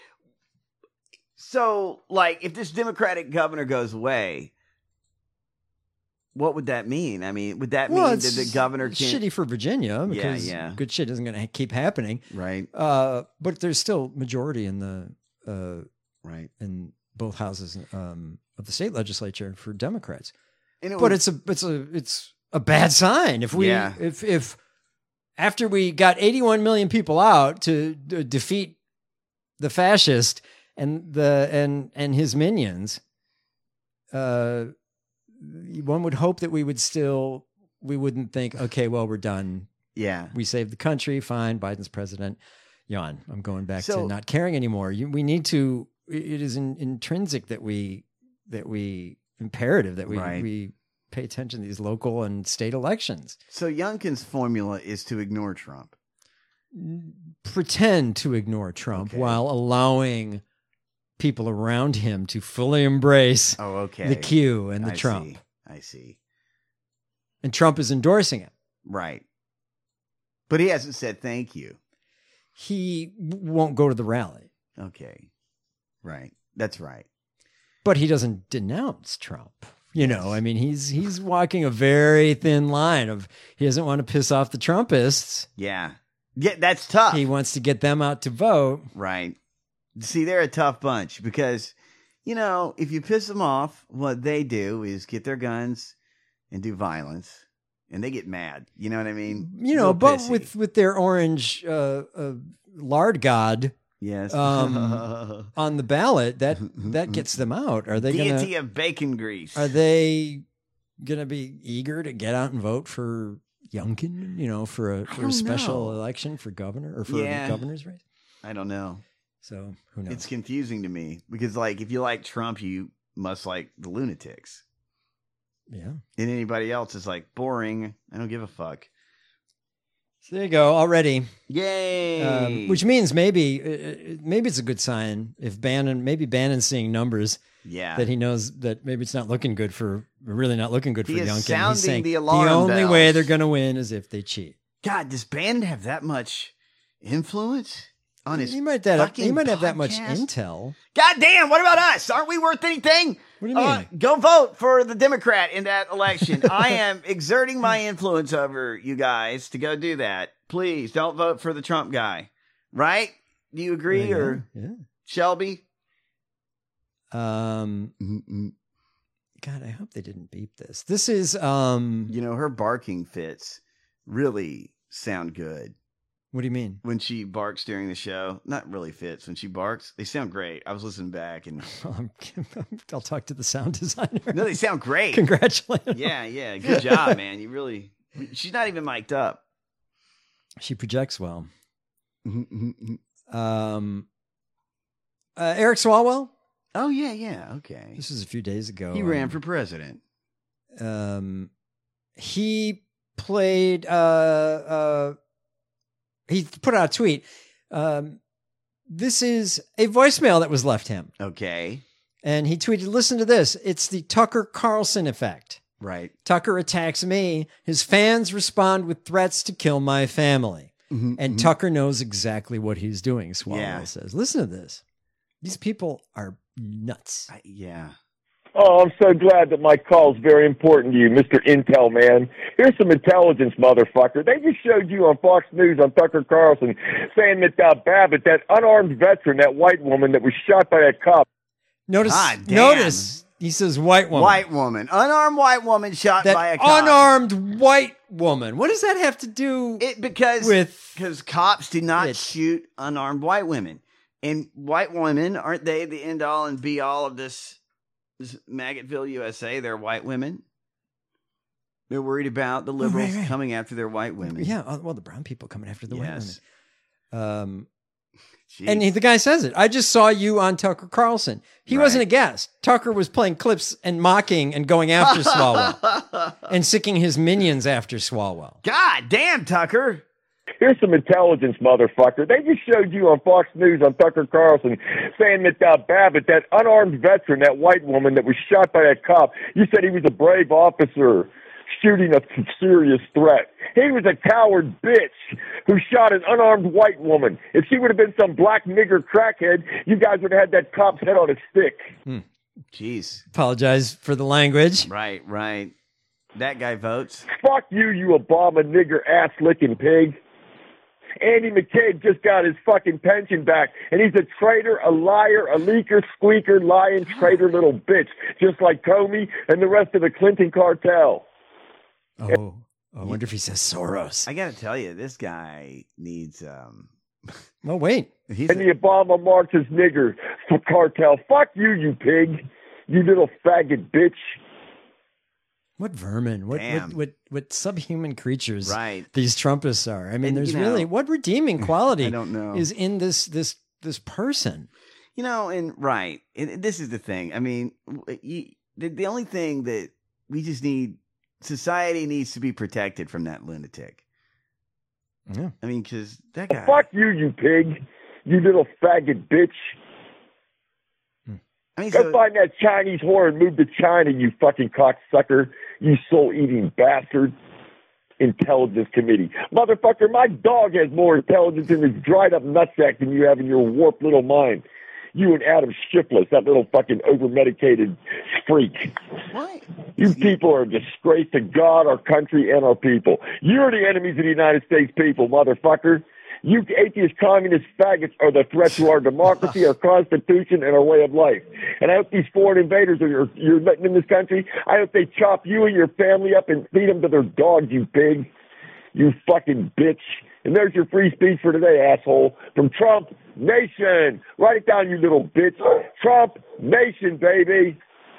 So, like, if this Democratic governor goes away, what would that mean? I mean, would that mean that the governor can't... Shitty for Virginia, because good shit isn't going to keep happening. Right. But there's still majority in the... right. In both houses of the state legislature for Democrats. But it's a bad sign. If after we got 81 million people out to defeat the fascist and his minions, one would hope that we wouldn't think, okay, well, we're done. Yeah. We saved the country. Fine. Biden's president. Yawn. I'm going back to not caring anymore. We need to, it is intrinsic that we imperative that we pay attention to these local and state elections. So Youngkin's formula is to ignore Trump. Pretend to ignore Trump while allowing people around him to fully embrace the Q and the Trump. I see. And Trump is endorsing it. Right. But he hasn't said thank you. He won't go to the rally. Okay. Right. That's right. But he doesn't denounce Trump. I mean, he's walking a very thin line of, he doesn't want to piss off the Trumpists. Yeah. Yeah, that's tough. He wants to get them out to vote. Right. See, they're a tough bunch because, if you piss them off, what they do is get their guns and do violence, and they get mad. You know what I mean? But with their orange lard god, yes, on the ballot, that gets them out. Are they deity of bacon grease? Are they gonna be eager to get out and vote for Youngkin? For a special election for governor or for a governor's race? I don't know. So who knows? It's confusing to me because, if you like Trump, you must like the lunatics. Yeah. And anybody else is boring. I don't give a fuck. So there you go. Already. Yay. Which means maybe it's a good sign if Bannon's seeing numbers. Yeah. That he knows that maybe it's really not looking good for Youngkin. Youngkin. He's saying the alarm the only bells. way they're going to win is if they cheat. God, does Bannon have that much influence on his He might have that much podcast? Intel. God damn, what about us? Aren't we worth anything? What do you mean? Go vote for the Democrat in that election. I am exerting my influence over you guys to go do that. Please don't vote for the Trump guy. Right? Do you agree? Or Shelby? God, I hope they didn't beep this. This is her barking fits really sound good. What do you mean? When she barks during the show, not really fits. When she barks, they sound great. I was listening back, and I'll talk to the sound designer. no, they sound great. Congratulations. Yeah, good job, man. You really. She's not even mic'd up. She projects well. Mm-hmm. Eric Swalwell. Oh yeah. Okay. This was a few days ago. He ran for president. He played. He put out a tweet. This is a voicemail that was left him. Okay. And he tweeted, listen to this. It's the Tucker Carlson effect. Right. Tucker attacks me. His fans respond with threats to kill my family. And Tucker knows exactly what he's doing, Swalwell says. Listen to this. These people are nuts. Yeah. Oh, I'm so glad that my call is very important to you, Mr. Intel Man. Here's some intelligence, motherfucker. They just showed you on Fox News on Tucker Carlson saying that Babbitt, that unarmed veteran, that white woman that was shot by that cop. Notice he says white woman. White woman. Unarmed white woman shot by a cop. Unarmed white woman. What does that have to do because cops do not shoot unarmed white women. And white women, aren't they the end all and be all of this Maggotville, USA? They're white women. They're worried about the liberals coming after their white women. Yeah, well, the brown people coming after the white women. And the guy says it. I just saw you on Tucker Carlson. He wasn't a guest. Tucker was playing clips and mocking and going after Swalwell and sicking his minions after Swalwell. God damn, Tucker. Here's some intelligence, motherfucker. They just showed you on Fox News on Tucker Carlson saying that Babbitt, that unarmed veteran, that white woman that was shot by that cop, you said he was a brave officer shooting a serious threat. He was a coward bitch who shot an unarmed white woman. If she would have been some black nigger crackhead, you guys would have had that cop's head on a stick. Jeez. Apologize for the language. Right. That guy votes. Fuck you, you Obama nigger ass-licking pig. Andy McCabe just got his fucking pension back, and he's a traitor, a liar, a leaker, squeaker, lying, traitor little bitch, just like Comey and the rest of the Clinton cartel. Oh, I wonder if he says Soros. I got to tell you, this guy needs... Oh, wait. And the Obama Marxist nigger cartel. Fuck you, you pig. You little faggot bitch. What vermin, what subhuman creatures these Trumpists are. I mean, And, you there's know, really, what redeeming quality I don't know. is in this person? You know, and this is the thing. I mean, the only thing that we just need, society needs to be protected from that lunatic. Yeah. I mean, because that guy... Fuck you, you pig. You little faggot bitch. I mean, Go find that Chinese whore and move to China, you fucking cocksucker. You soul-eating bastard. Intelligence Committee. Motherfucker, my dog has more intelligence in his dried-up nutsack than you have in your warped little mind. You and Adam Shifless, that little fucking over-medicated freak. What? You people are a disgrace to God, our country, and our people. You're the enemies of the United States people, motherfucker. You atheist communist faggots are the threat to our democracy, our constitution, and our way of life. And I hope these foreign invaders you're letting in this country, I hope they chop you and your family up and feed them to their dogs, you pig. You fucking bitch. And there's your free speech for today, asshole. From Trump Nation. Write it down, you little bitch. Trump Nation, baby.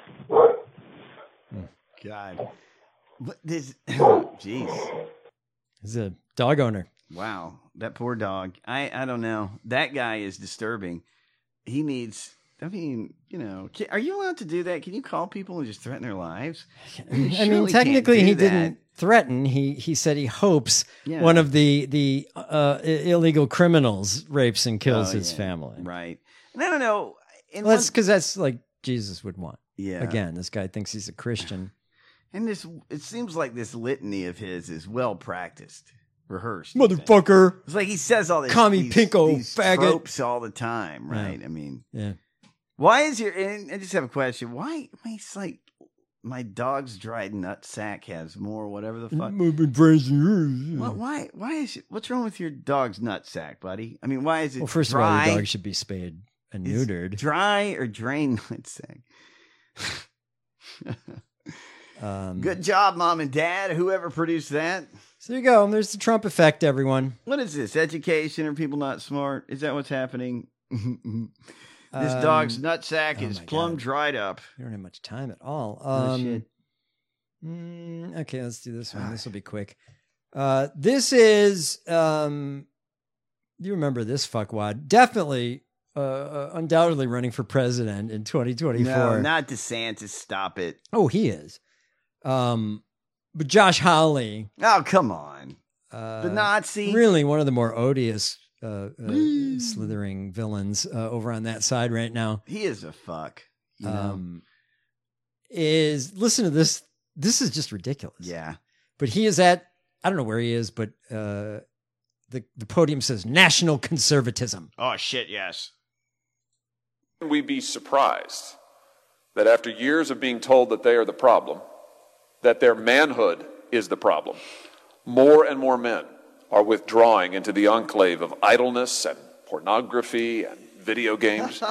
God. What this? Jeez. He's a dog owner. Wow, that poor dog. I don't know. That guy is disturbing. He needs... I mean, you know, are you allowed to do that? Can you call people and just threaten their lives? I mean, technically, he didn't threaten. He said he hopes one of the illegal criminals rapes and kills his family. Right. And I don't know. Well, that's because that's like Jesus would want. Yeah. Again, this guy thinks he's a Christian. And it seems like this litany of his is well practiced, rehearsed. Motherfucker. It's like he says all this. Commie pinko these faggot. tropes all the time, right? Yeah. I mean, yeah. Why is your? And I just have a question. Why? It's like my dog's dried nut sack has more, whatever the fuck. Why? Why is it? What's wrong with your dog's nut sack, buddy? I mean, why is it? Well, first dry? of all, your dog should be spayed and neutered. Dry or drain nut sack? Good job, Mom and Dad, whoever produced that. So there you go. There's the Trump effect, everyone. What is this? Education? Are people not smart? Is that what's happening? This dog's nutsack is plumb dried up. We don't have much time at all. Oh, shit. Okay, let's do this one. This will be quick. This is, you remember this fuckwad. Definitely, undoubtedly running for president in 2024. No, not DeSantis. Stop it. Oh, he is. But Josh Hawley. Oh, come on. The Nazi. Really one of the more odious slithering villains over on that side right now. He is a fuck. You know? Listen to this. This is just ridiculous. Yeah. But he is at, I don't know where he is, but the podium says national conservatism. Oh, shit, yes. We be surprised that after years of being told that they are the problem, that their manhood is the problem, more and more men are withdrawing into the enclave of idleness and pornography and video games.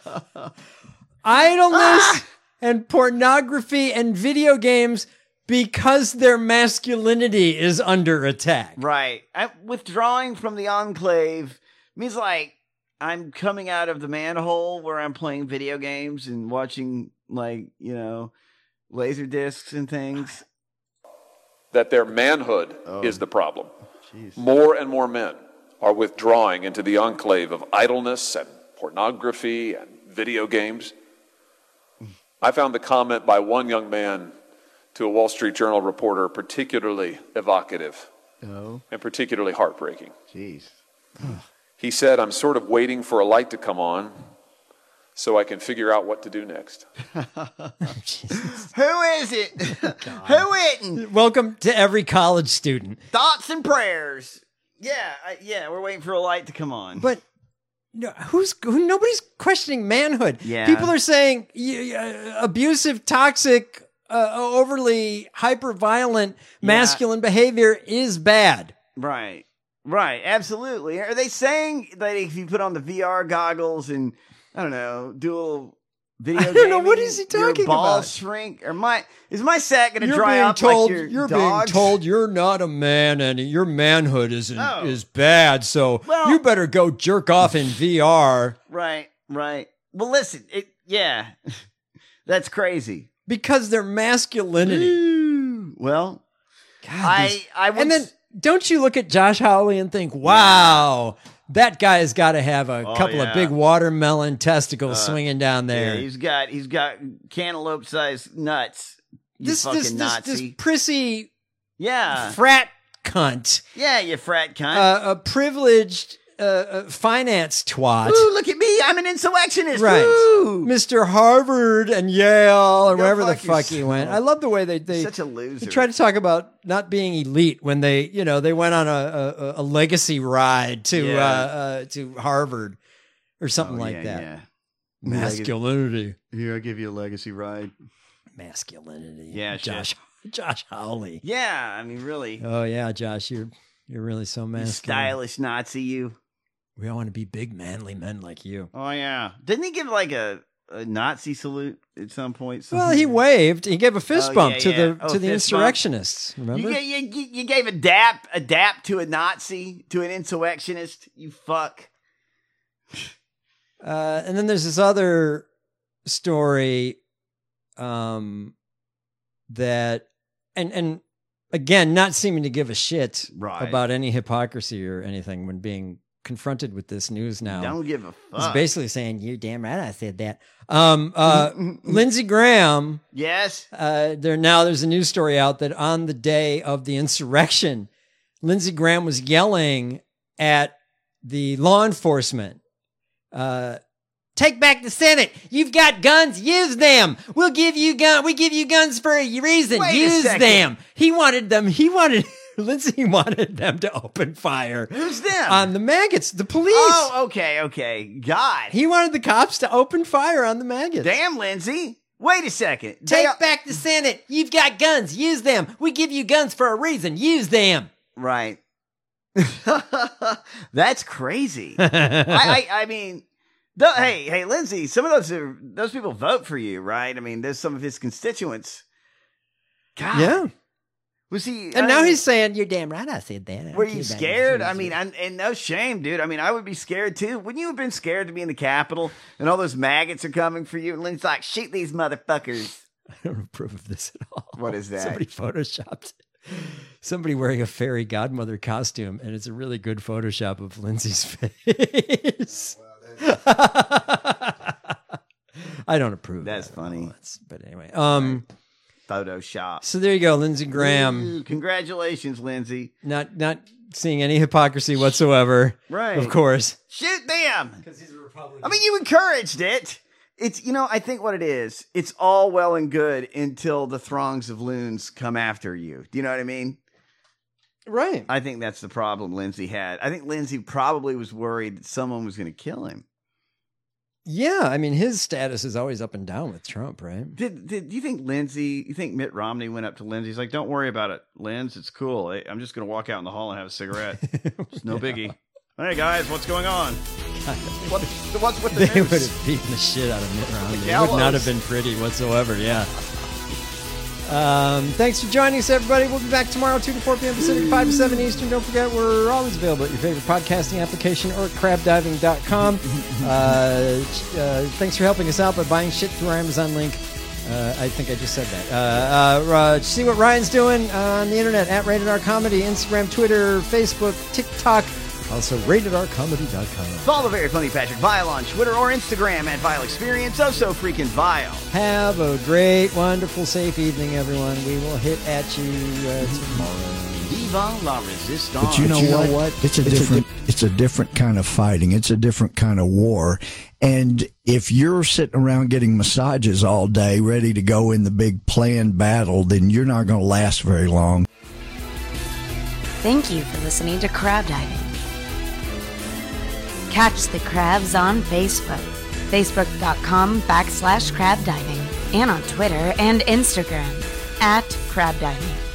Idleness and pornography and video games because their masculinity is under attack. Right. Withdrawing from the enclave means like I'm coming out of the manhole where I'm playing video games and watching laser discs and things. That their manhood is the problem. Jeez. More and more men are withdrawing into the enclave of idleness and pornography and video games. I found the comment by one young man to a Wall Street Journal reporter particularly evocative and particularly heartbreaking. Jeez. He said, "I'm sort of waiting for a light to come on so I can figure out what to do next." Who is it? Who isn't? Welcome to every college student. Thoughts and prayers. Yeah, we're waiting for a light to come on. But nobody's questioning manhood. Yeah. People are saying abusive, toxic, overly hyper-violent masculine behavior is bad. Right, absolutely. Are they saying that if you put on the VR goggles and, I don't know, do a little video gaming, I don't know, what is he talking your balls about? shrink? Or is my sack going to dry up like your You're dog's? being told you're not a man and your manhood is bad, so you better go jerk off in VR. Right. Well, listen, that's crazy. Because their masculinity. Well, God, I would... And then don't you look at Josh Hawley and think, wow, that guy's got to have a couple of big watermelon testicles swinging down there. Yeah, he's got cantaloupe-sized nuts. This Nazi. prissy Yeah. frat cunt. Yeah, you frat cunt. A privileged finance twat. Ooh, look at me. I'm an insurrectionist. Right. Woo! Mr. Harvard and Yale or Go wherever the fuck fuck he yourself. went. I love the way they Such a loser. They try to talk about not being elite when they went on a legacy ride to Harvard or something like that. Yeah. Masculinity. Here, I'll give you a legacy ride. Masculinity. Yeah, Josh Hawley. Yeah, I mean, really. Oh yeah, Josh, you're really so You masculine. stylish Nazi, you. We all want to be big, manly men like you. Oh, yeah. Didn't he give like a Nazi salute at some point? Well, he waved. He gave a fist bump to the fist insurrectionists. bump. Remember? You gave a dap to a Nazi, to an insurrectionist. You fuck. And then there's this other story that, and again, not seeming to give a shit about any hypocrisy or anything when being confronted with this news now. Don't give a fuck. He's basically saying, "You're damn right I said that." Lindsey Graham. Yes. There's a news story out that on the day of the insurrection, Lindsey Graham was yelling at the law enforcement. Take back the Senate. You've got guns. Use them. We give you guns for a reason. Use them. Lindsey wanted them to open fire. Who's them? On the maggots, the police. Oh, okay. God. He wanted the cops to open fire on the maggots. Damn, Lindsey. Wait a second. Take back the Senate. You've got guns. Use them. We give you guns for a reason. Use them. Right. That's crazy. I mean, hey, Lindsey, some of those people vote for you, right? I mean, there's some of his constituents. God. Yeah. Was he? And now he's saying, "You're damn right, I said that." Were you scared? I mean, and no shame, dude. I mean, I would be scared too. Wouldn't you have been scared to be in the Capitol and all those maggots are coming for you? And Lynn's like, "Shoot these motherfuckers." I don't approve of this at all. What is that? Somebody photoshopped somebody wearing a fairy godmother costume, and it's a really good Photoshop of Lindsay's face. I don't approve. That's funny. But anyway, Photoshop. So there you go, Lindsey Graham. Ooh, congratulations, Lindsay. Not seeing any hypocrisy whatsoever. Right. Of course. Shoot them. Because he's a Republican. I mean, you encouraged it. It's, I think what it is, it's all well and good until the throngs of loons come after you. Do you know what I mean? Right. I think that's the problem Lindsay had. I think Lindsay probably was worried that someone was going to kill him. Yeah, I mean, his status is always up and down with Trump, right? Do you think Mitt Romney went up to Lindsay? He's like, "Don't worry about it, Linz. It's cool. I'm just going to walk out in the hall and have a cigarette. It's no biggie. Hey, guys, what's going on? What's with the They news?" would have beaten the shit out of Mitt Romney. It gallows. would not have been pretty whatsoever, yeah. Thanks for joining us, everybody. We'll be back tomorrow, 2 to 4 p.m. Pacific, 5 to 7 Eastern. Don't forget, we're always available at your favorite podcasting application or at crabdiving.com. Thanks for helping us out by buying shit through our Amazon link. I think I just said that. See what Ryan's doing on the internet at Rated R Comedy, Instagram, Twitter, Facebook, TikTok. Also, ratedrcomedy.com. Follow the very funny Patrick Vile on Twitter or Instagram at Vile Experience. So freaking vile. Have a great, wonderful, safe evening, everyone. We will hit at you tomorrow. Viva la resistance. But you know what? It's a different kind of fighting. It's a different kind of war. And if you're sitting around getting massages all day, ready to go in the big planned battle, then you're not going to last very long. Thank you for listening to Crab Diving. Catch the crabs on Facebook, facebook.com/crabdiving, and on Twitter and Instagram @crabdiving.